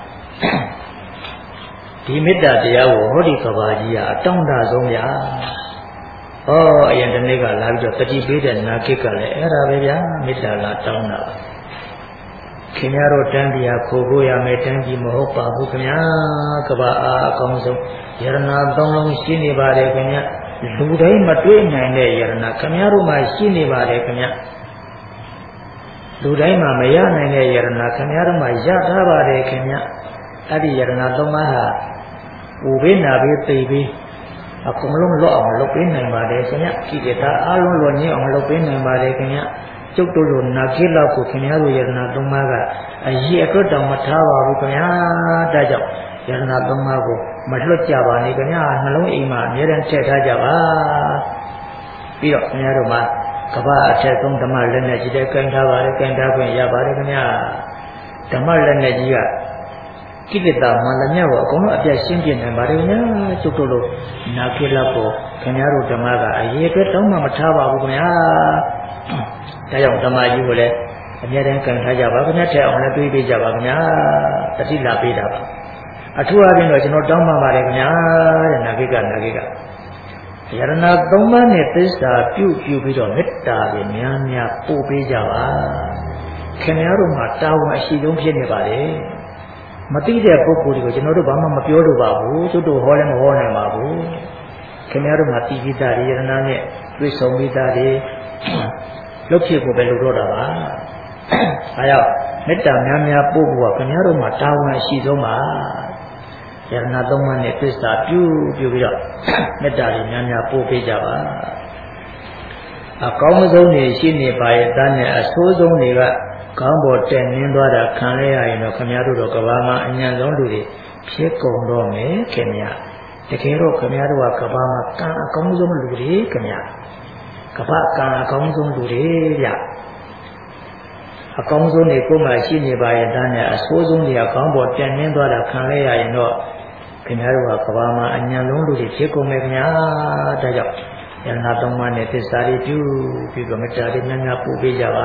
ဒီမေတ္တာတရားကိုဟောဒီကဘာကြီးကအတောင့်တဆုံးဗျာဟောအရင်တနေ့ကလာပြီးတော့တတိပေးတဲ့နာကိကလည်းအဲ့ဒါပဲဗျာမေတ္တာလာတောင်းတာခင်ဗျားတို့တန်းတရားခိုးဖို့ရမယ်တန်းကြီးမဟုတ်ပါဘူးခင်ဗျာကဘာအားအကောင်းဆုံးယရနာသုံးလုံးရှိနေပါတယ်ခင်ဗျလူတိုင်းမတွေ့နိုင်တဲ့ယရနာခင်ဗျားတို့မှရှိနေပါတယ်ခင်ဗျလူတိုင်းမှမရနိုင်တဲ့ယရနာခင်ဗျားတို့မှရထားပါတယ်ခင်ဗျအဲ့ဒီယရနာသုံးပါးဟာဥပိ္ပနာဘေးသိပြီးအကုန်လုံးလွတ်အောင်လုပ်ပေးနိုင်ပါတယ်ခင်ဗျကိလေသာအလုံးလွတ်ငြိမ်းအောင်လုပ်ပေးနိုင်ပါတယ်ခင်ဗျကျုပ်တို့လိုနာခိလောက်ကိုခင်ဗျားတို့ယရနာသုံးပါးကအရေးအတွက်တောင်မထားပါဘူးခင်ဗျာဒါကြောင့်ယရနာသုံးပါးကိုမလွတ်ကြပါနဲ့ခင်ဗျာနှလုံးအိမ်မှာအမြဲတမ်းထည့်ထားကြပါပြီးတော့ခင်ဗျားတို့မှာကဘာအထက်ဆုံးဓမ္မလက်နဲ့ကြီးတဲ့ကင်ထားပါလေကင်ထားခွင့်ရပါတယ်ခင်ဗျာဓမ္မလက်နဲ့ကြီးကကိလေသာမှလည်းမြတ်ကိုအကုန်လုံးအပြတ်ရှင်းပြနိုင်ပါတယ်ခင်ဗျာကျုပ်တို့လိုနာခိလောက်ကိုခင်ဗျားတို့ဓမ္မကအရေးအတွက်တောင်မှမထားပါဘူးခင်ဗျာဒါကြောင့်ဓမ္မကြီးကိုလည်းအမြဲတမ်းကင်ထားကြပါခင်ဗျာထဲအောင်လည်းတွေးပေးကြပါခင်ဗျာတတိလာပေးတာပါအထူးအပြင်တော့ကျွန်တော်တောင်းပန်ပါတယ်ခင်ဗျာတဲ့နာဂိကနာဂိကယရဏသုံးပါးနဲ့သစ္စာပြုပြုပြီးတော့မေတ္တာတွေများများပို့ပေးကြပါခင်ဗျားတို့မှာတာဝန်အရှိဆုံးဖြစ်နေပါလေမသိတဲ့ပုဂ္ဂိုလ်တွေကိုကျွန်တော်တို့ဘာမှမပြောလို့ပါဘူးသူတို့ဟောလည်းမဟောနိုင်ပါဘူးခင်ဗျားတို့မှာတိပိတာတွေယရဏနဲ့တွေ့ဆုံမိတာတွေလုတ်ဖြစ်ကိုပဲလုပ်တော့တာပါအဲကြောင့်မေတ္တာများများပို့ဖို့ကခင်ဗျားတို့မှာတာဝန်အရှိဆုံးပါယရဏသုံးပါးနဲ့သစ္စာပြုပြုပြီးတော့မေတ္တာတွေများများပို့ပေးကြပါအကောင်းဆုံးနေရှိနေပါရဲ့တန်းနဲ့အဆိုးဆုံးတွေကကောင်းပေါ်တက်နင်းသွားတာခံရရင်တော့ခင်ဗျားတို့တော့ကဘာမှာအញ្ញံဆုံးလူတွေဖြစ်ကုန်တော့မယ်ခင်ဗျာတကယ်တော့ခင်ဗျားတို့ကကဘာမှာကံအကောင်းဆုံးလူတွေခင်ဗျာကဘာကံအကောင်းဆုံးလူတွေဗျအကောင်းဆုံးတွေကိုမှရှိနေပါရဲ့တန်းနဲ့အဆိုးဆုံးတွေကကောင်းပေါ်တက်နင်းသွားတာခံရရင်တော့ခင်ဗျားတို့ကကဘာမှာအញ្ញံဆုံးလူတွေဖြစ်ကုန်မယ်ခင်ဗျာဒါကြောင့်ယန္နာသုံးပါးနဲ့သစ္စာတွေပြုပြီးတော့မေတ္တာတွေများများပို့ပေးကြပါ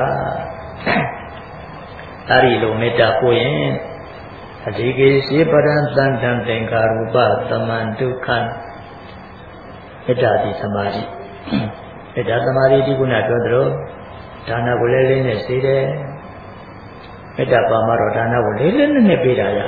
အဲ့ဒီလိုမေတ္တာပို့ရင်အဓိကေရှိပရံတန်တံသင်္ခါရူပသမန္ဒုက္ခမေတ္တာဒီသမာဓိမေတ္တာသမာဓိဒီကုဏပြောသလိုဒါနကိုလည်းလေးနဲ့စေတယ်မေတ္တာပါမတော်ဒါနကိုလေးလေးနက်နက်ပေးတာရ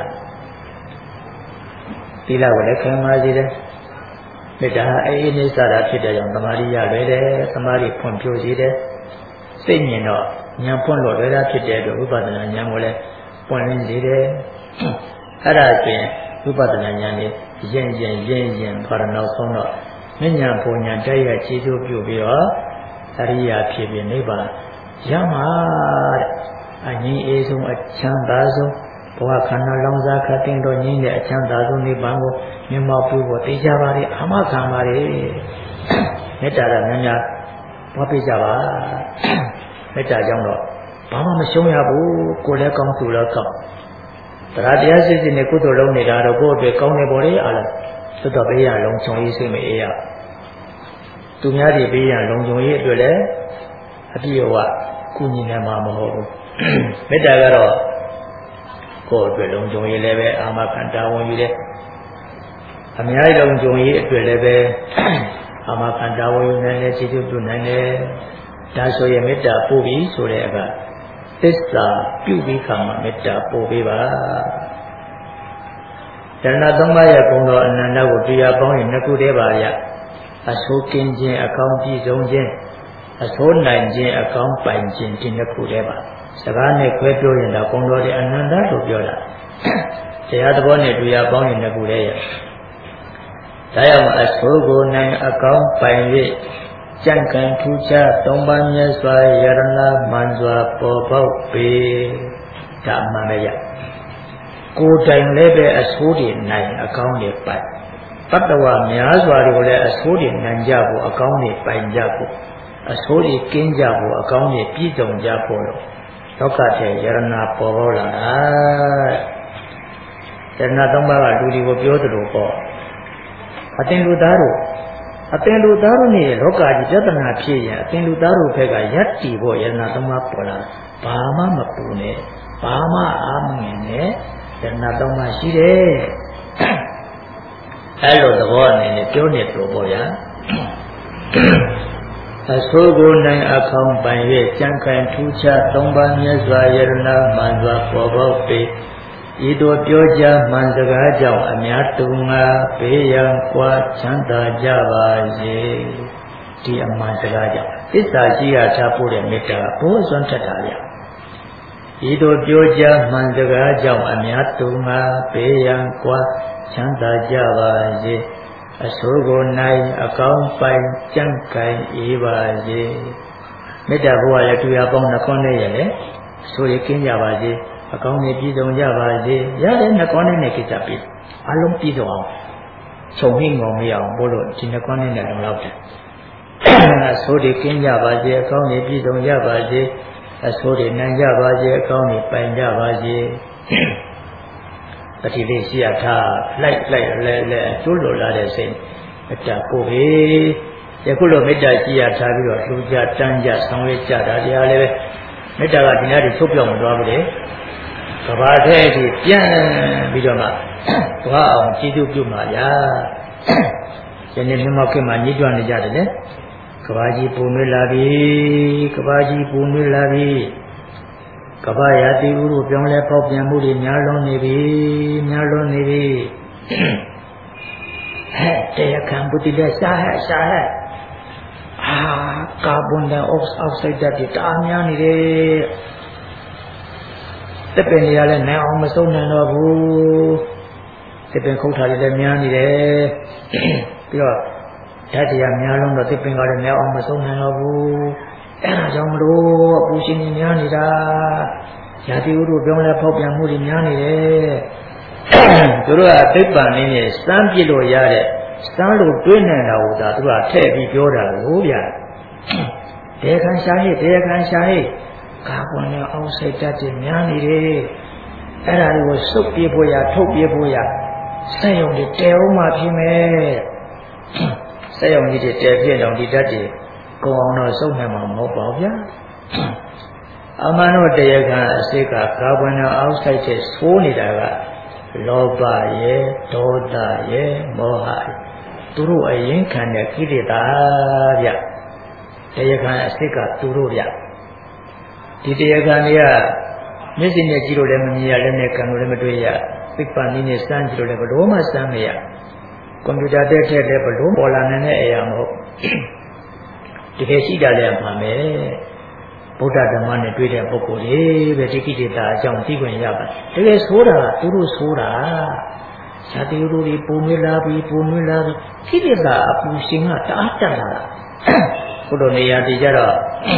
သီလကိုလည်းခံပါစေတယ်မေတ္တာအေးအေးနေစားတာဖြစ်တဲ့ကြောင့်သမာဓိရလွယ်တယ်သမာဓိဖွံ့ဖြိုးစေတယ်စိတ်မြင်တော့ဉာဏ်ပွင့်လို့လွယ်တာဖြစ်တဲ့အတွက်ဝိပဿနာဉာဏ်ကိုလည်းပွင့်လင်းစေတယ်အဲ့ဒါပြင်ဝိပဿနာဉာဏ်နဲ့ရင်ရင်ရင်ရင်ဘာရနောက်ဆုံးတော့ဉာဏ်ပုံဉာဏ်တိုက်ရခြေကျိုးပြုပြီးတော့အရိယာဖြစ်ပြီးနိဗ္ဗာန်ရမှာတဲ့အငြိအေးဆုံးအချမ်းသာဆုံးဘဝခန္ဓာလောင်စားခတ်တင်တော့ငြိမ်းတဲ့အချမ်းသာဆုံးနိဗ္ဗာန်ကိုမြတ်မောပြုဖို့သိကြပါလေအာမခံပါလေမေတ္တာကများများပွားပေးကြပါမေတ္တာကြောင့်တော့ဘာမှမရှုံးရဘူးကိုယ်လည်းကောင်းသူလည်းကောင်းတရားတရားစစ်စစ်နဲ့ကုသိုလ်လုံးနေတာတော့ကိုယ့်အတွက်ကောင်းနေပေါ်လေအားလုံးသို့တော့ဘေးရလုံးချုံရေးစိတ်မအေးရသူများတွေဘေးရလုံးချုံရေးအတွက်လည်းအပြည့်အဝကုညီနေမှာမဟုတ်ဘူးမေတ္တာကတော့ကိုယ့်အတွက်လုံးချုံရေးလည်းပဲအာမခံတာဝန်ယူတယ်အများကြီးလုံးချုံရေးအတွက်လည်းပဲအာမခံတာဝန်ယူနိုင်တယ်ခြေကျုပ်ပြုနိုင်တယ်ဒါဆိုရင်မေတ္တာပို့ပြီးဆိုတဲ့အခါသစ္စာပြုပြီးခါမှာမေတ္တာပို့ပေးပါတဏှာသုံးပါးရဲ့ဂုဏ်တော်အနန္တကိုတရားပေါင်းရင်နှစ်ခုတည်းပါရအဆိုးကင်းခြင်းအကောင်းပြည့်စုံခြင်းအဆိုးနိုင်ခြင်းအကောင်းပိုင်ခြင်းဒီနှစ်ခုတည်းပါစကားနဲ့ခွဲပြောရင်တော့ဂုဏ်တော်တွေအနန္တလို့ပြောတာတရားသဘောနဲ့တရားပေါင်းရင်နှစ်ခုတည်းရဒါကြောင့်အဆိုးကိုနိုင်အကောင်းပိုင်၍ကြံ့ကန်ထူးခြားသုံးပါးမြတ်စွာယရဏမှန်စွာပေါ်ပေါက်ပေဒါမှန်ပဲရကိုယ်တိုင်လည်းပဲအဆိုးတွေနိုင်အကောင်းတွေပိုင်တတ္တဝါများစွာတွေကိုလည်းအဆိုးတွေနိုင်ကြဖို့အကောင်းတွေပိုင်ကြဖို့အဆိုးတွေကင်းကြဖို့အကောင်းတွေပြည့်စုံကြဖို့လို့လောကထဲယရဏပေါ်ပေါက်လာတာယရဏသုံးပါးကလူတွေကိုပြောသလိုပေါ့အတင်လူသားတို့အသင်လူသားတို့နဲ့လောကကြီးပြဿနာဖြစ်ရင်အသင်လူသားတို့ဘက်ကယက်တီဖို့ယရဏသုံးပါးပေါ်လာဘာမှမပူနဲ့ဘာမှအားမငင်နဲ့ယရဏသုံးပါးရှိတယ်အဲ့လိုသဘောအနေနဲ့ပြောနေတော့ပေါ့ဗျာအဆိုးကိုနိုင်အခေါင်းပိုင်၍ကြံ့ခိုင်ထူးခြားသုံးပါးမြတ်စွာယရဏမှန်စွာပေါ်ပေါက်ပေဤသို့ပြောကြားမှန်စကားကြောင့်အများတူငါဘေးရန်ကွာချမ်းသာကြပါစေဒီအမှန်စကားကြောင့်သစ္စာရှိရထားဖို့တဲ့မေတ္တာဘိုးစွမ်းထက်တာရဤသို့ပြောကြားမှန်စကားကြောင့်အများတူငါဘေးရန်ကွာချမ်းသာကြပါစေအဆိုးကိုနိုင်အကောင်းပိုင်ကြံ့ခိုင်အေးပါစေမေတ္တာဘုရားလည်းတရားပေါင်းနှခွန်းနဲ့ရလေအဆိုးရကင်းကြပါစေအကောင်းနဲ့ပြည့်စုံကြပါစေရတဲ့နှကောင်းနဲ့ကိစ္စပြည့်အလုံးပြည့်စုံအောင်ခြုံဟိငုံမရအောင်ဘို့လို့ဒီနှကောင်းနဲ့လည်းလောက်တယ်အဆိုးတွေကင်းကြပါစေအကောင်းနဲ့ပြည့်စုံကြပါစေအဆိုးတွေနိုင်ကြပါစေအကောင်းနဲ့ပိုင်ကြပါစေပတိလေးရှိရထားလိုက်လိုက်လဲလဲကျွလို့လာတဲ့စိတ်မေတ္တာပို့ပြီယခုလိုမေတ္တာရှိရထားပြီးတော့လှူကြတန်းကြဆောင်ရွက်ကြတာတရားလည်းပဲမေတ္တာကဒီနေ့တွေထုတ်ပြောင်းမသွားဘူးလေကဘာတဲ့ဒီပြန်ပြီးတော့မှသွားအောင်ကြည်သူပြုမှာဗျာယနေ့မြတ်မောခင်မှာညှိကြွနေကြတယ်လေကဘာကြီးပုံနှွေးလာပြီကဘာကြီးပုံနှွေးလာပြီကဘာရာတိဥရုပြောင်းလဲပေါက်ပြန်မှုတွေများလွန်နေပြီများလွန်နေပြီဟဲ့တရားခံဘုတိလက်ရှားဟဲ့ရှားဟဲ့အာကာဗွန်ဒိုင်အောက်ဆိုက်ဓာတ်တွေတအားများနေတယ်တစ်ပင်တွေကလည်းနိုင်အောင်မဆုံးနိုင်တော့ဘူးတစ်ပင်ခုတ်ထားတွေလည်းများနေတယ်ပြီးတော့ဓာတ်တရားများလုံးတော့တစ်ပင်ကလည်းနိုင်အောင်မဆုံးနိုင်တော့ဘူးအဲ့ဒါကြောင့်မလို့အပူရှင်ကြီးများနေတာရာသီဥတုပြောင်းလဲဖောက်ပြန်မှုတွေများနေတယ်သူတို့ကသိပ္ပံနည်းနဲ့စမ်းပြစ်လို့ရတဲ့စမ်းလို့တွေးနေတာဟိုဒါသူကထည့်ပြီးပြောတာလို့ဗျာတေခံရှာဟိတေခံရှာဟိကာဗွန်နဲ့အောက်ဆိုက်ဓာတ်တွေများနေတယ်အဲ့ဒါတွေကိုစုပ်ပြေးဖို့ရထုတ်ပြေးဖို့ရစက်ရုံတွေတဲအောင်မှဖြစ်မယ်စက်ရုံကြီးတွေတဲပြည့်တော့ဒီဓာတ်တွေကုန်အောင်တော့စုပ်နိုင်မှာမဟုတ်ပါဘူးဗျာအမှန်တော့တရားခံအစစ်ကကာဗွန်နဲ့အောက်ဆိုက်တွေဆိုးနေတာကလောဘရဲ့ဒေါသရဲ့မောဟသူတို့အရင်ခံတဲ့ကိလေသာဗျတရားခံအစစ်ကသူတို့ဗျဒီတရားခံတွေကမျက်စိနဲ့ကြည့်လို့လည်းမမြင်ရလက်နဲ့ကံလို့လည်းမတွေ့ရသိပ္ပံနည်းနဲ့စမ်းကြည့်လို့လည်းဘလို့မှစမ်းမရကွန်ပျူတာတက်ထက်လည်းဘလို့ပေါ်လာနိုင်တဲ့အရာမဟုတ်တကယ်ရှိတာလည်းမှာမယ်ဗုဒ္ဓဓမ္မနဲ့တွေ့တဲ့ပုဂ္ဂိုလ်တွေပဲဒီကိဋ္တာအကြောင်းသိခွင့်ရပါတကယ်ဆိုတာသူတို့ဆိုတာဇာတိဥတွေပုံမလာပြီးပုံမလာပြီးကိဋ္တာအပူရှင်ကတအားတက်လာတာဘုလိုနေရာတည်ကြတော့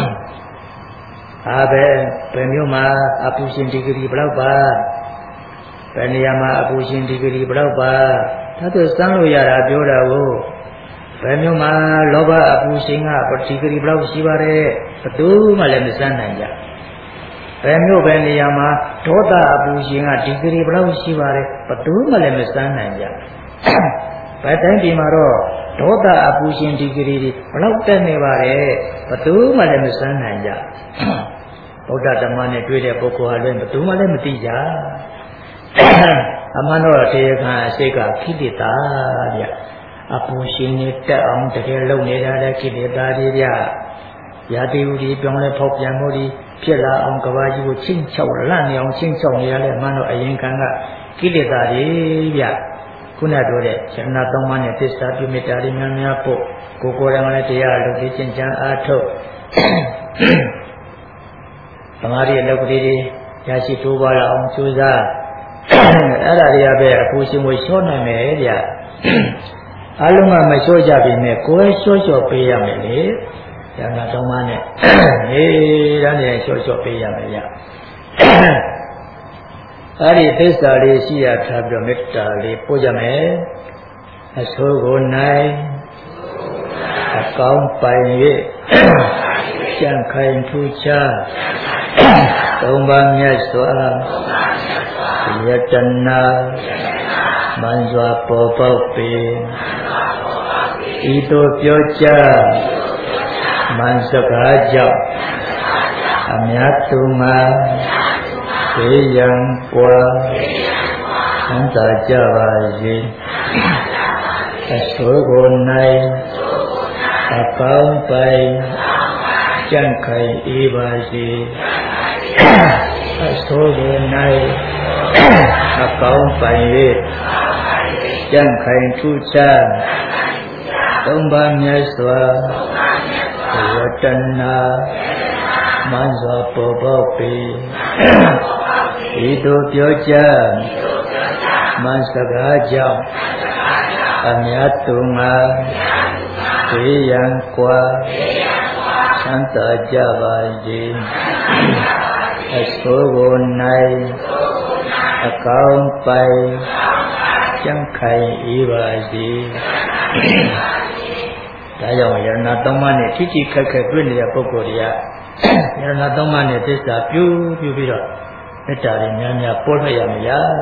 အားပဲဘယ်မျိုးမှာအပူရှင်ဒီဂရီဘယ်လောက်ပါဘယ်နေရာမှာအပူရှင်ဒီဂရီဘယ်လောက်ပါဒါဆိုစမ်းလို့ရတာပြောတာကိုဘယ်မျိုးမှာလောဘအပူရှင်ကဒီဂရီဘယ်လောက်ရှိပါတဲ့ဘယ်သူမှလည်းမစမ်းနိုင်ကြဘယ်မျိုးပဲနေရာမှာဒေါသအပူရှင်ကဒီဂရီဘယ်လောက်ရှိပါတဲ့ဘယ်သူမှလည်းမစမ်းနိုင်ကြဘယ်တိုင်းပြည်မှာတော့ဒေါသအပူရှင်ဒီဂရီတွေဘလောက်တက်နေပါတဲ့ဘယ်သူမှလည်းမစမ်းနိုင်ကြဗုဒ္ဓဓမ္မနဲ့တွေ့တဲ့ပုဂ္ဂိုလ်ဟာလည်းဘယ်သူမှလည်းမသိကြအမှန်တော့တရားခံအစိတ်ကခိတ္တာဗျအပူရှင်နဲ့တက်အောင်တကယ်လုပ်နေတာလည်းခိတ္တာတွေဗျရာတိဥဒီပြောင်းလဲဖောက်ပြန်မှုတွေဖြစ်လာအောင်ကဘာကြီးကိုချင်းချောက်လန့်နေအောင်ချင်းချောက်နေရလဲအမှန်တော့အရင်ကံကခိတ္တာတွေဗျခုနပြောတဲ့ဇဏသုံးပါးနဲ့သစ္စာပြုမေတ္တာတွေများများပို့ကိုကိုယ်တိုင်လည်းတရားလုပ်ပြီးကျင့်ကြံအားထုတ်သမာဓိအလုပ်ကလေးတွေရရှိတိုးပွားလာအောင်ကြိုးစားအဲ့ဒါတွေကပဲအပူရှင်ကိုလျှော့နိုင်မယ်ဗျအလုံးကမလျှော့ကြပြီနဲ့ကိုယ်လျှော့လျှော့ပေးရမယ်လေဇဏသုံးပါးနဲ့ဟေးဒါနဲ့လျှော့လျှော့ပေးရမယ်ဗျအဲ့ဒီသစ္စာလေးရှိရထားပြီးတော့မေတ္တာလေးပို့ကြမယ်အဆိုးကိုနိုင်အကောင်းပိုင်၍ကြံခိုင်ထူးခြားသုံးပါးမြတ်စွာယတနာမန်စွာပေါ်ပေါက်ပေဤသို့ပြောကြားမန်စကားကြောင့်အမြတ်သူမှာေယံပွားသံသာကြပါစေအဆိုးကိုနိုင်အကောင်းပိုင်ကြံ့ခိုင်အေးပါစေအဆိုးကိုနိုင်အကောင်းပိုင်၍ကြံ့ခိုင်ထူးခြားသုံးပါးမြတ်စွာဝတ္တနာမန်စွာပေါ်ပေါက်ပေဤသို့ပြောကြားမန်စကားကြောင့်အမြတ်သူမှာေယံကွာသံသာကြပါစေအဆိုးကိုနိုင်အကောင်းပိုင်ကြံ့ခိုင်အေးပါစေဒါကြောင့်ယရဏသုံးပါးနဲ့ထိထိခက်ခက်တွေ့နေတဲ့ပုဂ္ဂိုလ်တွေကယရဏသုံးပါးနဲ့သစ္စာပြုပြုပြီးတော့မေတ္တာတွေများများပို့ထွက်ရမလား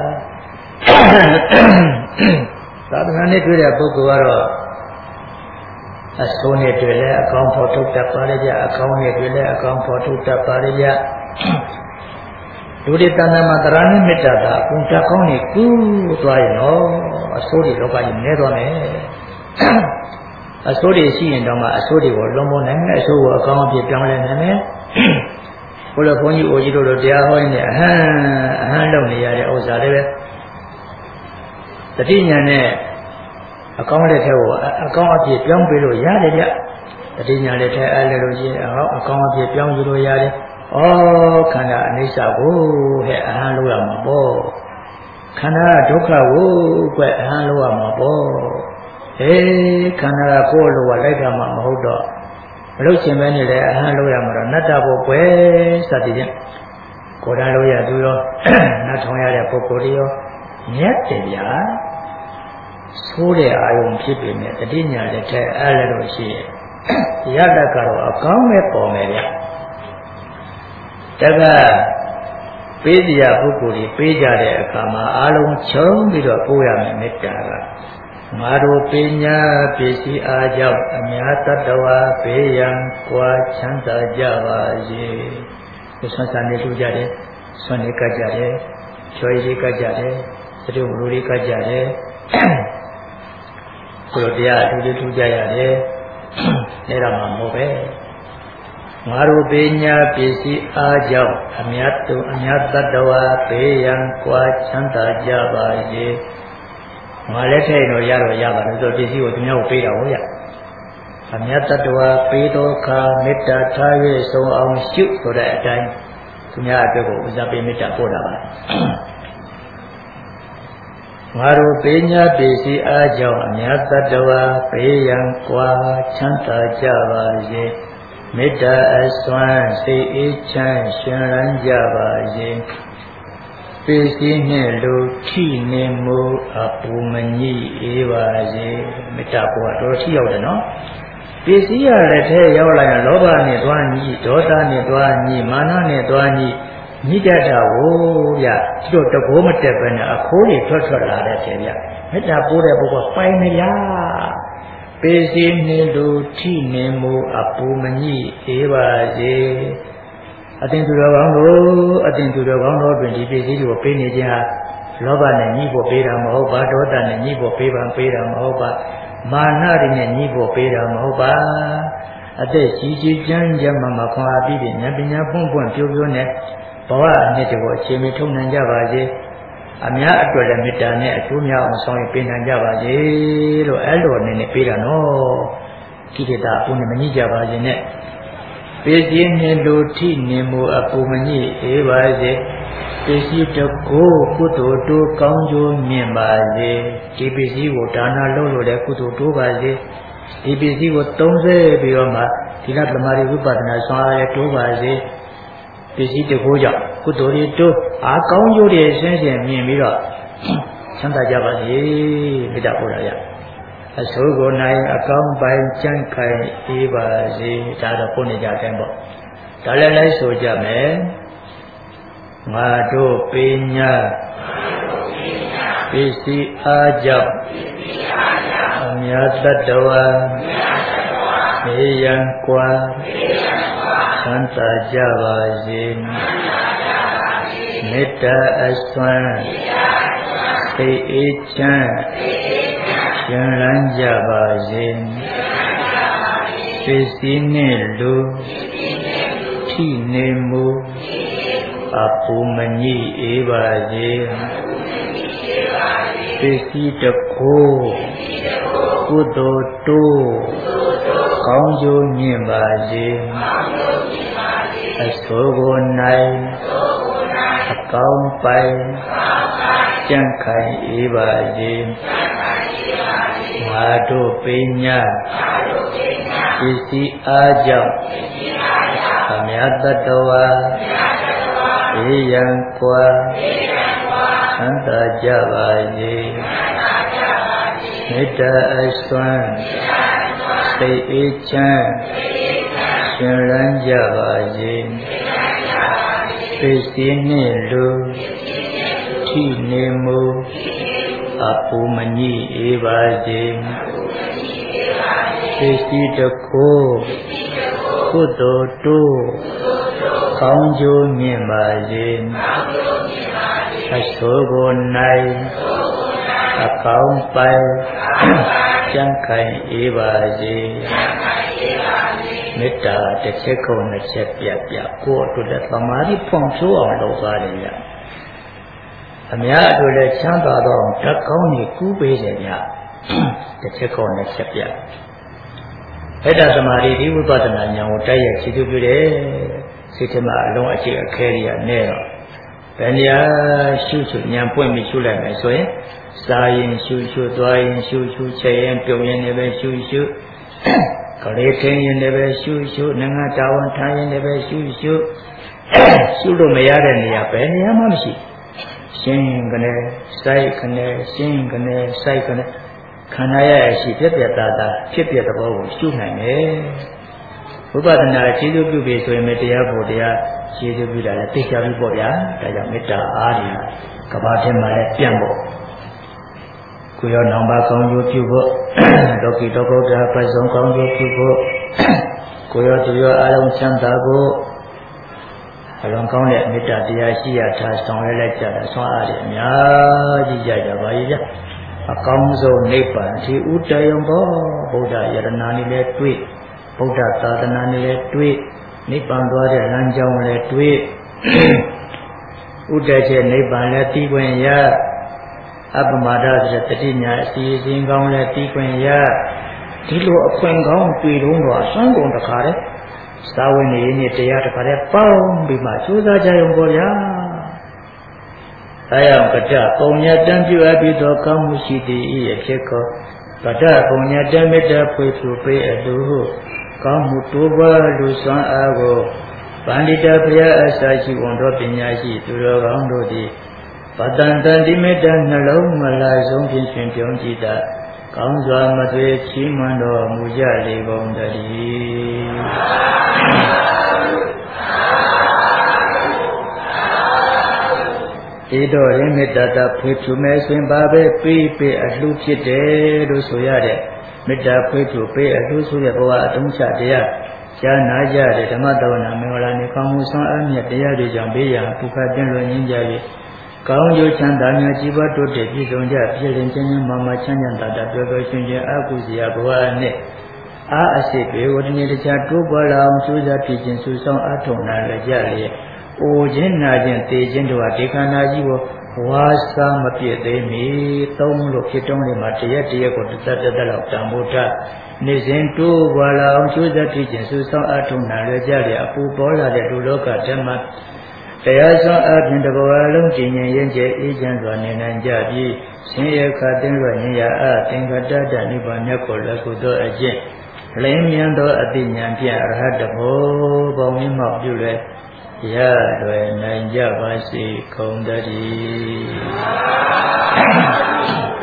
သာသနာနဲ့တွေ့တဲ့ပုဂ္ဂိုလ်ကတော့အဆိုးနဲ့တွေ့လဲအကောင်းဖို့ထုတ်တတ်ပါလေကြအကောင်းနဲ့တွေ့လဲအကောင်းဖို့ထုတ်တတ်ပါလေကြလူတွေတဏ္ဍာမှာတရားနဲ့မေတ္တာသာအကုန်တက်ကောင်းနေကူးသွားရင်တော့အဆိုးတွေလောကကြီးနဲသွားမယ်အဆိုးတွေရှိရင်တော့မှအဆိုးတွေကိုလွန်မိုးနိုင်မယ်အဆိုးကိုအကောင်းအဖြစ်ပြောင်းလဲနိုင်မယ်ဘုရားဘုန်းကြီးအိုကြီးတို့တို့တရားဟောနေအဟံအဟံလုပ်နေရတဲ့ဥစ္စာတွေပဲတတိညာနဲ့အကောင်းလက်ထဲကိုအကောင်းအဖြစ်ပြောင်းပေးလို့ရတယ်ဗျတတိညာလက်ထဲအဲ့လိုလို့ရှိရင်အကောင်းအဖြစ်ပြောင်းယူလို့ရတယ်ဩခန္ဓာအနိစ္စကိုဟဲ့အဟံလုပ်ရမှာပေါ့ခန္ဓာဒုက္ခကိုကွအဟံလုပ်ရမှာပေါ့ဟေးခန္ဓာကကိုယ်လိုကလိုက်တာမှမဟုတ်တော့မလို့ရှင်ပဲနေလေအဟံလုပ်ရမှာတော့နတ္တဘုကွယ်စသည်ဖြင့်ကိုယ်တိုင်လို့ရသူရောနတ်ထောင်ရတဲ့ပုဂ္ဂိုလ်တွေရောမြတ်တယ်ဗျာဆိုးတဲ့အာယုံဖြစ်ပေမဲ့တတိညာလက်ထဲအဲ့လိုလို့ရှိရင်ရတ္တကတော့အကောင်းပဲပေါ်မယ်ဗျတကပေးတရားပုဂ္ဂိုလ်တွေပေးကြတဲ့အခါမှာအလုံးချုံပြီးတော့ပို့ရမယ်မေတ္တာကငါတို့ပညာပစ္စည်းအားကြောင့်အများတတဝါဘေးရန်ကွာချမ်းသာကြပါစေ။ဆွမ်းစာနေလူကြတယ်၊ဆွမ်းနေကကြတယ်၊ချွေရီကကြတယ်၊သတိဝလူတွေကကြတယ်။ကိုယ်တရားအထူးထူးကြရတယ်။အဲ့ဒါမှမဟုတ်ပဲ။ငါတို့ဘေးညာပစ္စည်းအားကြောင့်အမြတ်တုအမြတ်တတဝါဘေးရန်ကွာချမ်းသာကြပါစေငါလည်းထဲ့တော့ရတော့ရပါလို့ဆိုပစ္စည်းကိုသူများကိုပေးတာဟုတ်ရအမြတ်တတဝါပေးတော်ခါမေတ္တာထား၍ဆုံးအောင်ရှုဆိုတဲ့အတိုင်းသူများအတွက်ကိုဥစ္စာပေးမေတ္တာပို့တာပါငါတို့ဘေးညာပစ္စည်းအားကြောင့်အမြတ်တတဝါဘေးရန်ကွာချမ်းသာကြပါစေမေတ္တာအစွမ်းစိတ်အေးချမ်းရှင်ရန်ကြပါစေပစ္စည်းနှင့်လူထိနေမှုအပူမညိအေးပါစေမေတ္တာပေါ်တော့ထိရောက်တယ်နော်ပစ္စည်းရတဲ့ထဲရောက်လာရင်လောဘနဲ့တွားညိဒေါသနဲ့တွားညိမာနနဲ့တွားညိညိတတ်တာကိုဗျဒီတော့တဘောမတက်ပဲနဲ့အခိုးတွေထွက်ထွက်လာတဲ့ထဲဗျမေတ္တာပို့တဲ့ပုဂ္ဂိုလ်ပိုင်မလားပေစီနှင့်လူထိနေမှုအပူမညိအေးပါစေအတင်သူတော်ကောင်းတို့အတင်သူတော်ကောင်းတို့တွင်ဒီပေစီတွေကိုပေးနေခြင်းဟာလောဘနဲ့ညှိဖို့ပေးတာမဟုတ်ပါဒေါသနဲ့ညှိဖို့ပေးပါပေးတာမဟုတ်ပါမာနတွေနဲ့ညှိဖို့ပေးတာမဟုတ်ပါအသက်ကြီးကြီးကျန်းကျန်းမှမခွန်အားပြီးပြီးဉာဏ်ပညာပွင့်ပွင့်ပြိုးပြိုးနဲ့ဘဝအနှစ်တွေကိုအချိန်မထုံနိုင်ကြပါစေအများအတွက်လည်းမေတ္တာနဲ့အကျိုးများအောင်ဆောင်ရွက်ပေးနိုင်ကြပါစေလို့အဲ့လိုအနေနဲ့ပေးတာနော်ကိလေသာအပူနဲ့မညှိကြပါစေနဲ့ပေစီနှင့်လူထိနေမှုအပူမညှိအေးပါစေပေစီတကိုးကုသိုလ်တိုးကောင်းကျိုးမြင့်ပါစေဒီပေစီကိုဒါနလုပ်လို့လည်းကုသိုလ်တိုးပါစေဒီပေစီကိုသုံးဆပြီးတော့မှဒီလသမာဓိဝိပဿနာဆောင်ရတိုးပါစေပစ္စည်းတကိုးကြောင့်ကုသိုလ်တွေတိုးအားကောင်းကျိုးတွေဆင်းဆင်းမြင်ပြီးတော့ချမ်းသာကြပါစေမေတ္တာပို့ရရအဆိုးကိုနိုင်အကောင်းပိုင်ကြံ့ခိုင်အေးပါစေဒါတော့ပို့နေကြတယ်ပေါ့ဒါလည်းလိုက်ဆိုကြမယ်ငါတို့ပေညာပစ္စည်းအားကြောင့်အမြတ်တတဝါမေယံကွာသံသာကြပါစေမေတ္တာအစွမ်းစိတ်အေးချမ်းရှင်ရန်ကြပါစေပစ္စည်းနှင့်လူထိနေမှုအပူမညိအေးပါစေပစ္စည်းတကိုးကုသိုလ်တိုးကောင်းကျိုးမြင့်ပါစေအဆိုးကိုနိုင်အကောင်းပိုင်ကြံ့ခိုင်အေးပါစေငါတို့ပညာပစ္စည်းအားကြောင့်အမြတ်တတဝါအေးရန်ကွာသံသာကြပါစေမေတ္တာအစွမ်းစိတ်အေးချမ်းရှင်ရန်ကြပါစေပစ္စည်းနှင့်လူထိနေမှုအပူမညိအေးပါစေပစ္စည်းတကိုးကုသိုလ်တိုးကောင်းကျိုးမြင့်ပါစေအဆိုးကိုနိုင်အကောင်းပိုင်ကြံ့ခိုင်အေးပါစေမေတ္တာတစ်ချက်ကုန်နှစ်ချက်ပြပြကိုယ်အတွက်လည်းသမာဓိဖွံ့ဖြိုးအောင်လုပ်ပါတယ်ဗျအများအတွက်လည်းချမ်းသာတော့ဓာတ်ကောင်းကြီးကူးပေးတယ်ဗျတစ်ချက်ကုန်နှစ်ချက်ပြမေတ္တာသမာဓိဒီဝိပဿနာဉာဏ်ကိုတိုက်ရိုက်ခြေပြုပြတယ်စိတ်ထဲမှာအလုံးအချိအခဲတွေကနဲ့တော့ဘယ်နေရာရှုရှုဉာဏ်ပွင့်ပြီးရှုလိုက်မယ်ဆိုရင်စားရင်ရှုရှုသွားရင်ရှုရှုချက်ရင်ပြုံရင်လည်းပဲရှုရှုကလေးထင်းရင်လည်းပဲရှုရှုငငါတာဝန်ထားရင်လည်းပဲရှုရှုရှုလို့မရတဲ့နေရာပဲနေရာမှမရှိရှင်းကနေစိုက်ကနေရှင်းကနေစိုက်ကနေခန္ဓာရဲ့ရှိပြပြတာတာဖြစ်ပြတဲ့ဘောကိုရှုနိုင်တယ်ဝိပဿနာခြေစုပ်ပြုပြီဆိုရင်တရားဖို့တရားခြေစုပ်ပြုတာလည်းသိကြပြီပေါ့ဗျာဒါကြောင့်မေတ္တာအားဒီကဘာထဲမှာလည်းပြန့်ဖို့ကိုရောနောင်ပါကောင်းကျိုးပြုဖို့လောကီတောကောတာပတ်စုံကောင်းကျိုးပြုဖို့ကိုရောသူရောအားလုံးချမ်းသာဖို့အလုံးကောင်းတဲ့မေတ္တာတရားရှိရထားဆောင်ရွက်လိုက်ကြတာဆွမ်းအားတွေအများကြီးကြကြပါရဲ့ဗျအကောင်းဆုံးနိဗ္ဗာန်ဒီဥတယံဘောဗုဒ္ဓယရဏာနည်းလည်းတွေ့ဗုဒ္ဓသာသနာနည်းလည်းတွေ့နိဗ္ဗာန်သွားတဲ့လမ်းကြောင်းလည်းတွေ့ဥဒ္ဒကျေနိဗ္ဗာန်လည်းသိခွင့်ရအပမဒဆိုတဲ့တတိညာအစီအစဉ်ကောင်းလည်းသိခွင့်ရဒီလိုအခွင့်ကောင်းတွေ့တော့တော့စံကုန်တခါတည်းသာဝနေနေ့တရားတခါတည်းပေါင်းပြီးမှကြိုးစားကြရုံပေါ့ဗျာအဲကြောင့်ကတပုံညတံပြုအပ်ပြီးသောကောင်းမှုရှိသည်၏အဖြစ်ကောကတပုံညတံမေတ္တာဖွေဖြူပေးအပ်သူဟုကောင်းမှုတိုးပွားလူစွမ်းအားကိုပန္တိတဘုရားအစာရှိဝန်တော်ပညာရှိသူတော်ကောင်းတို့သည်ပတန်တန်ဒီမေတ္တာနှလုံးမလာဆုံးဖြင့်ရှင်ပြုံးကြည်တာကောင်းစွာမသွေချီးမွမ်းတော်မူကြလေကုန်တည်းဒီတော့ရင်မေတ္တာတဖွေဖြူမဲ့ဆိုရင်ဘာပဲပေးပေးအလှဖြစ်တယ်လို့ဆိုရတဲ့မေတ္တာဖွေဖြူပေးအလှဆိုရဘဝအတုံးချတရားကြားနာကြတဲ့ဓမ္မတော်နာမင်္ဂလာနေကောင်းမှုဆောင်အမြတ်တရားတွေကြောင့်ဘေးရန်ဒုက္ခတင်လွန်ရင်းကြ၍ကောင်းကျိုးချမ်းသာများကြီးပွားတိုးတက်ပြည့်စုံကြပြည်လင်ချင်းချင်းမာမချမ်းသာတာပျော်ပျော်ရွှင်ရွှင်အကုစီယဘဝနဲ့အာအစိတ်ပေဝတ္တနေ့တခြားတိုးပွားလာအောင်ကြိုးစားဖြစ်ခြင်းစုဆောင်အထောက်နာလည်းကြလျက်အိုခြင်းနာခြင်းတေခြင်းတို့ဟာဒီခန္ဓာကြီးကိုဝါစာမပြည့်သေးမီသုံးလို့ဖြစ်တုံးလေးမှာတရက်တရက်ကိုတစ်သက်တစ်သက်လောက်တန်ဖိုးထားနေစဉ်တိုးပွားလာအောင်ကြိုးစားဖြစ်ခြင်းစုဆောင်အထောက်နာလည်းကြလျက်အပူပေါ်လာတဲ့လူလောကဓမ္မတရားဆောင်အပြင်တဘောလုံးကျင်ရင်ရင်ကျအေးချမ်းစွာနေနိုင်ကြပြီးဆင်းရဲခတ်သိမ်းရနေရအသင်္ကတတနိဗ္ဗာန်မြတ်ကိုလည်းကုသိုလ်အကျင့်လင်းမြန်သောအတိညာဖြင့်အရဟတမောပေါင်းမြတ်မောက်ပြုလဲရလွယ်နိုင်ကြပါစေကုန်သတည်း